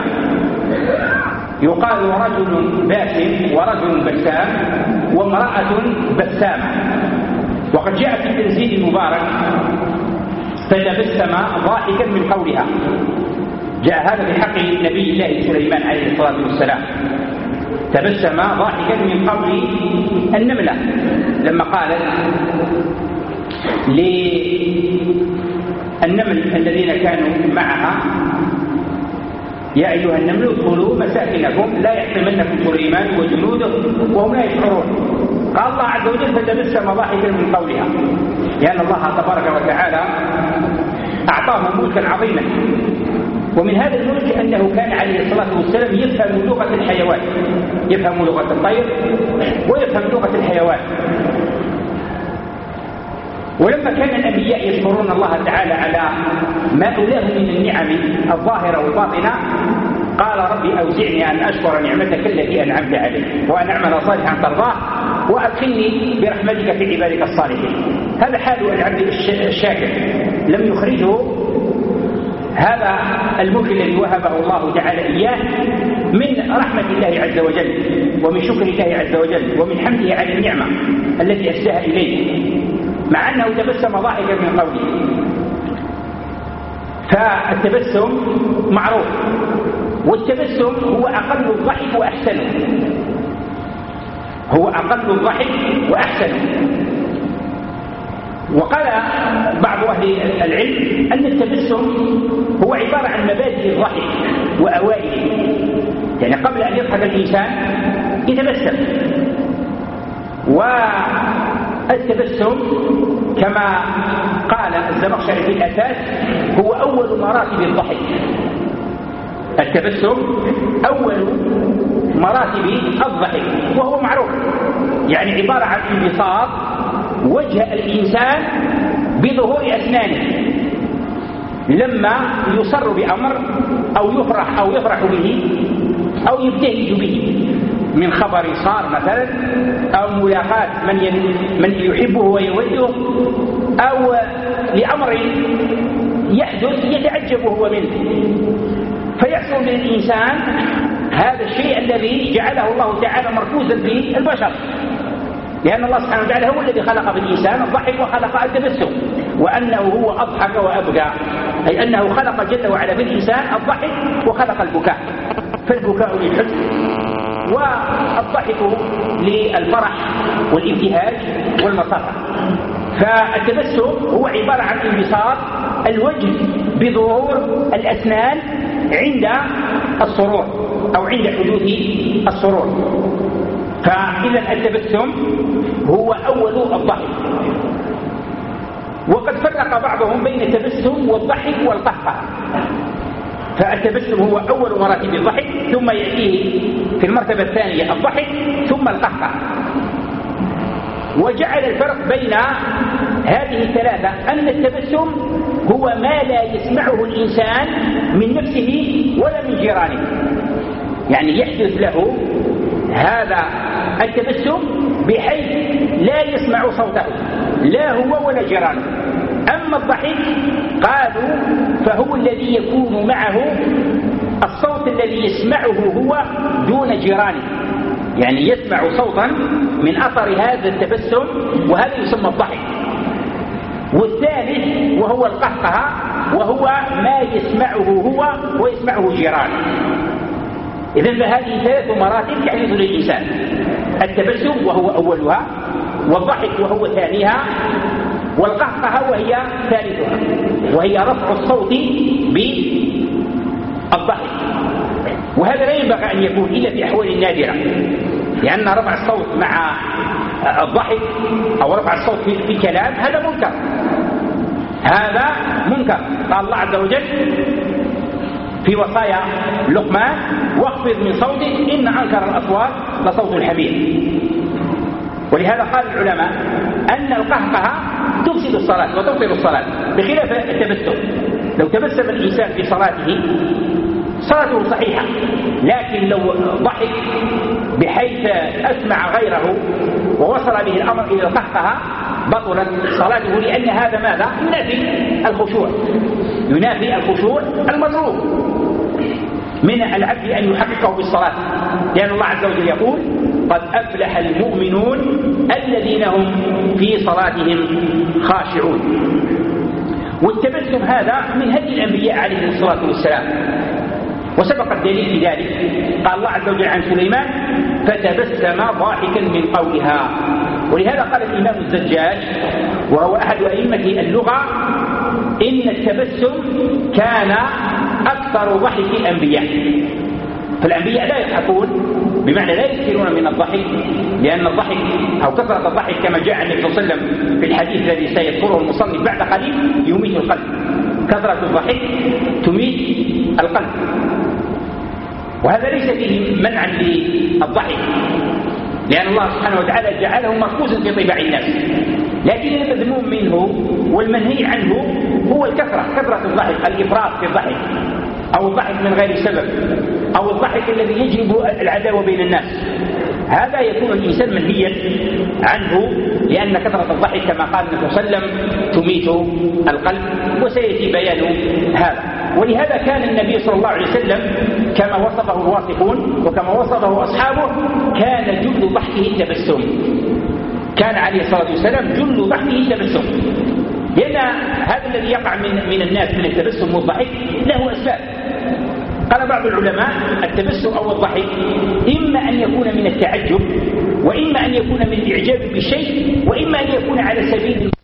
يقال رجل باسم ورجل بسام وامرأة بسامة. وقد جاء في التنزيل المبارك فتبسم ضاحكا من قولها، جاء هذا في حق نبي الله سليمان عليه الصلاة والسلام، تبسم ضاحكا من قول النملة لما قالت للنمل الذين كانوا معها يا أيها النمل ادخلوا مساكنكم لا يحطمنكم سليمان وجنوده وهم لا يشعرون. قال الله عز وجل فتبسم ضاحكا من قولها، لأن الله تبارك وتعالى أعطاه ملكا عظيما، ومن هذا الملك أنه كان عليه الصلاة والسلام يفهم لغة الحيوان، يفهم لغة الطير ويفهم لغة الحيوان. ولما كان الأنبياء يشكرون الله تعالى على ما أولاه من النعم الظاهرة والباطنة قال ربي أوزعني أن أشكر نعمتك التي أنعمت علي وأن أعمل صالحا ترضاه وأدخلني برحمتك في عبادك الصالحين. هذا حال العبد الشاكر، لم يخرجه هذا الملك الذي وهبه الله تعالى إياه من رحمة الله عز وجل ومن شكر الله عز وجل ومن حمده على النعمة التي أسداها إليه، مع أنه تبسم ضاحكا من قوله. فالتبسم معروف، والتبسم هو أقل الضحك وأحسنه، هو أقل الضحك وأحسنه. وقال بعض أهل العلم أن التبسم هو عبارة عن مبادئ الضحك وأوائله، يعني قبل أن يضحك الإنسان يتبسم. والتبسم كما قال الزمخشري في الأساس هو أول مراتب الضحك. التبسم أول مراتب الضحك، وهو معروف، يعني عبارة عن انبساط وجه الإنسان بظهور أسنانه لما يصر بأمر أو يفرح أو يفرح به أو يبتهج به من خبر صار مثلا، أو ملاقاة من من يحبه ويوده، أو لأمر يحدث يتعجب هو منه، فيحصل للإنسان هذا الشيء الذي جعله الله تعالى مركوزا في البشر، لأن الله سبحانه وتعالى هو الذي خلق بالإنسان الضحك وخلق التبسم، وأنه هو أضحك وأبكى، أي أنه خلق جل وعلا بالإنسان الضحك وخلق البكاء، فالبكاء للحزن والضحك للفرح والابتهاج والمسرة. فالتبسم هو عبارة عن انبساط الوجه بظهور الأسنان عند السرور أو عند حدوث السرور. فإذا التبسم هو أول الضحك. وقد فرق بعضهم بين التبسم والضحك والقهقه، فالتبسم هو أول مراتب الضحك، ثم يأتيه في المرتبة الثانية الضحك ثم القهقه. وجعل الفرق بين هذه الثلاثة أن التبسم هو ما لا يسمعه الإنسان من نفسه ولا من جيرانه، يعني يحدث له هذا التبسم بحيث لا يسمع صوته لا هو ولا جيرانه. أما الضحك قالوا فهو الذي يكون معه الصوت الذي يسمعه هو دون جيرانه، يعني يسمع صوتا من أثر هذا التبسم، وهذا يسمى الضحك. والثالث وهو القهقه، وهو ما يسمعه هو ويسمعه جيرانه. إذن فهذه ثلاث مراتب تحدث للإنسان: التبسم وهو أولها، والضحك وهو ثانيها، والقهقه وهي ثالثها، وهي رفع الصوت بالضحك. وهذا لا ينبغي أن يكون إلا في أحوال نادرة، لأن رفع الصوت مع الضحك أو رفع الصوت في الكلام هذا منكر، هذا منكر. قال الله عز وجل في وصايا لقمان: واخفض من صوتك إن أنكر الأصوات لصوت الحمير. ولهذا قال العلماء أن القهقهة تفسد الصلاة وتبطل الصلاة بخلاف التبسم. لو تبسم الإنسان في صلاته صلاته صحيحة، لكن لو ضحك بحيث أسمع غيره ووصل به الأمر إلى القهقهة بطلت صلاته، لأن هذا ماذا؟ ينافي الخشوع، ينافي الخشوع المطلوب من العبد أن يحققه بالصلاة، لأن الله عز وجل يقول قد أفلح المؤمنون الذين هم في صلاتهم خاشعون. والتبسم هذا من هدي الأنبياء عليه الصلاة والسلام، وسبق الدليل في ذلك. قال الله عز وجل عن سليمان فتبسم ضاحكا من قولها. ولهذا قال الإمام الزجاج وهو أحد أئمة اللغة إن التبسم كان أكثر ضحك الأنبياء. فالأنبياء لا يضحكون، بمعنى لا يكثرون من الضحك، لأن الضحك أو كثرة الضحك كما جاء عن النبي صلى الله عليه وسلم في الحديث الذي سيذكره المصنف بعد قليل يميت القلب. كثرة الضحك تميت القلب، وهذا ليس فيه منعا للضحك، لأن الله سبحانه وتعالى جعله مركوزا في طباع الناس، لكن المذموم منه والمنهي عنه هو الكثرة، كثرة الضحك، الإفراط في الضحك، أو الضحك من غير سبب، أو الضحك الذي يجلب العداوة بين الناس. هذا يكون الإنسان منهيا عنه، لأن كثرة الضحك كما قال النبي صلى الله عليه وسلم تميت القلب، وسيأتي بيان هذا. ولهذا كان النبي صلى الله عليه وسلم كما وصفه الواثقون وكما وصفه أصحابه كان جل ضحكه التبسم. كان عليه الصلاة والسلام جل ضحكه التبسم، لأن هذا الذي يقع من, من الناس من التبسم والضحك له أسباب. قال بعض العلماء التبسم أو الضحك إما أن يكون من التعجب، وإما أن يكون من الإعجاب بالشيء، وإما أن يكون على سبيل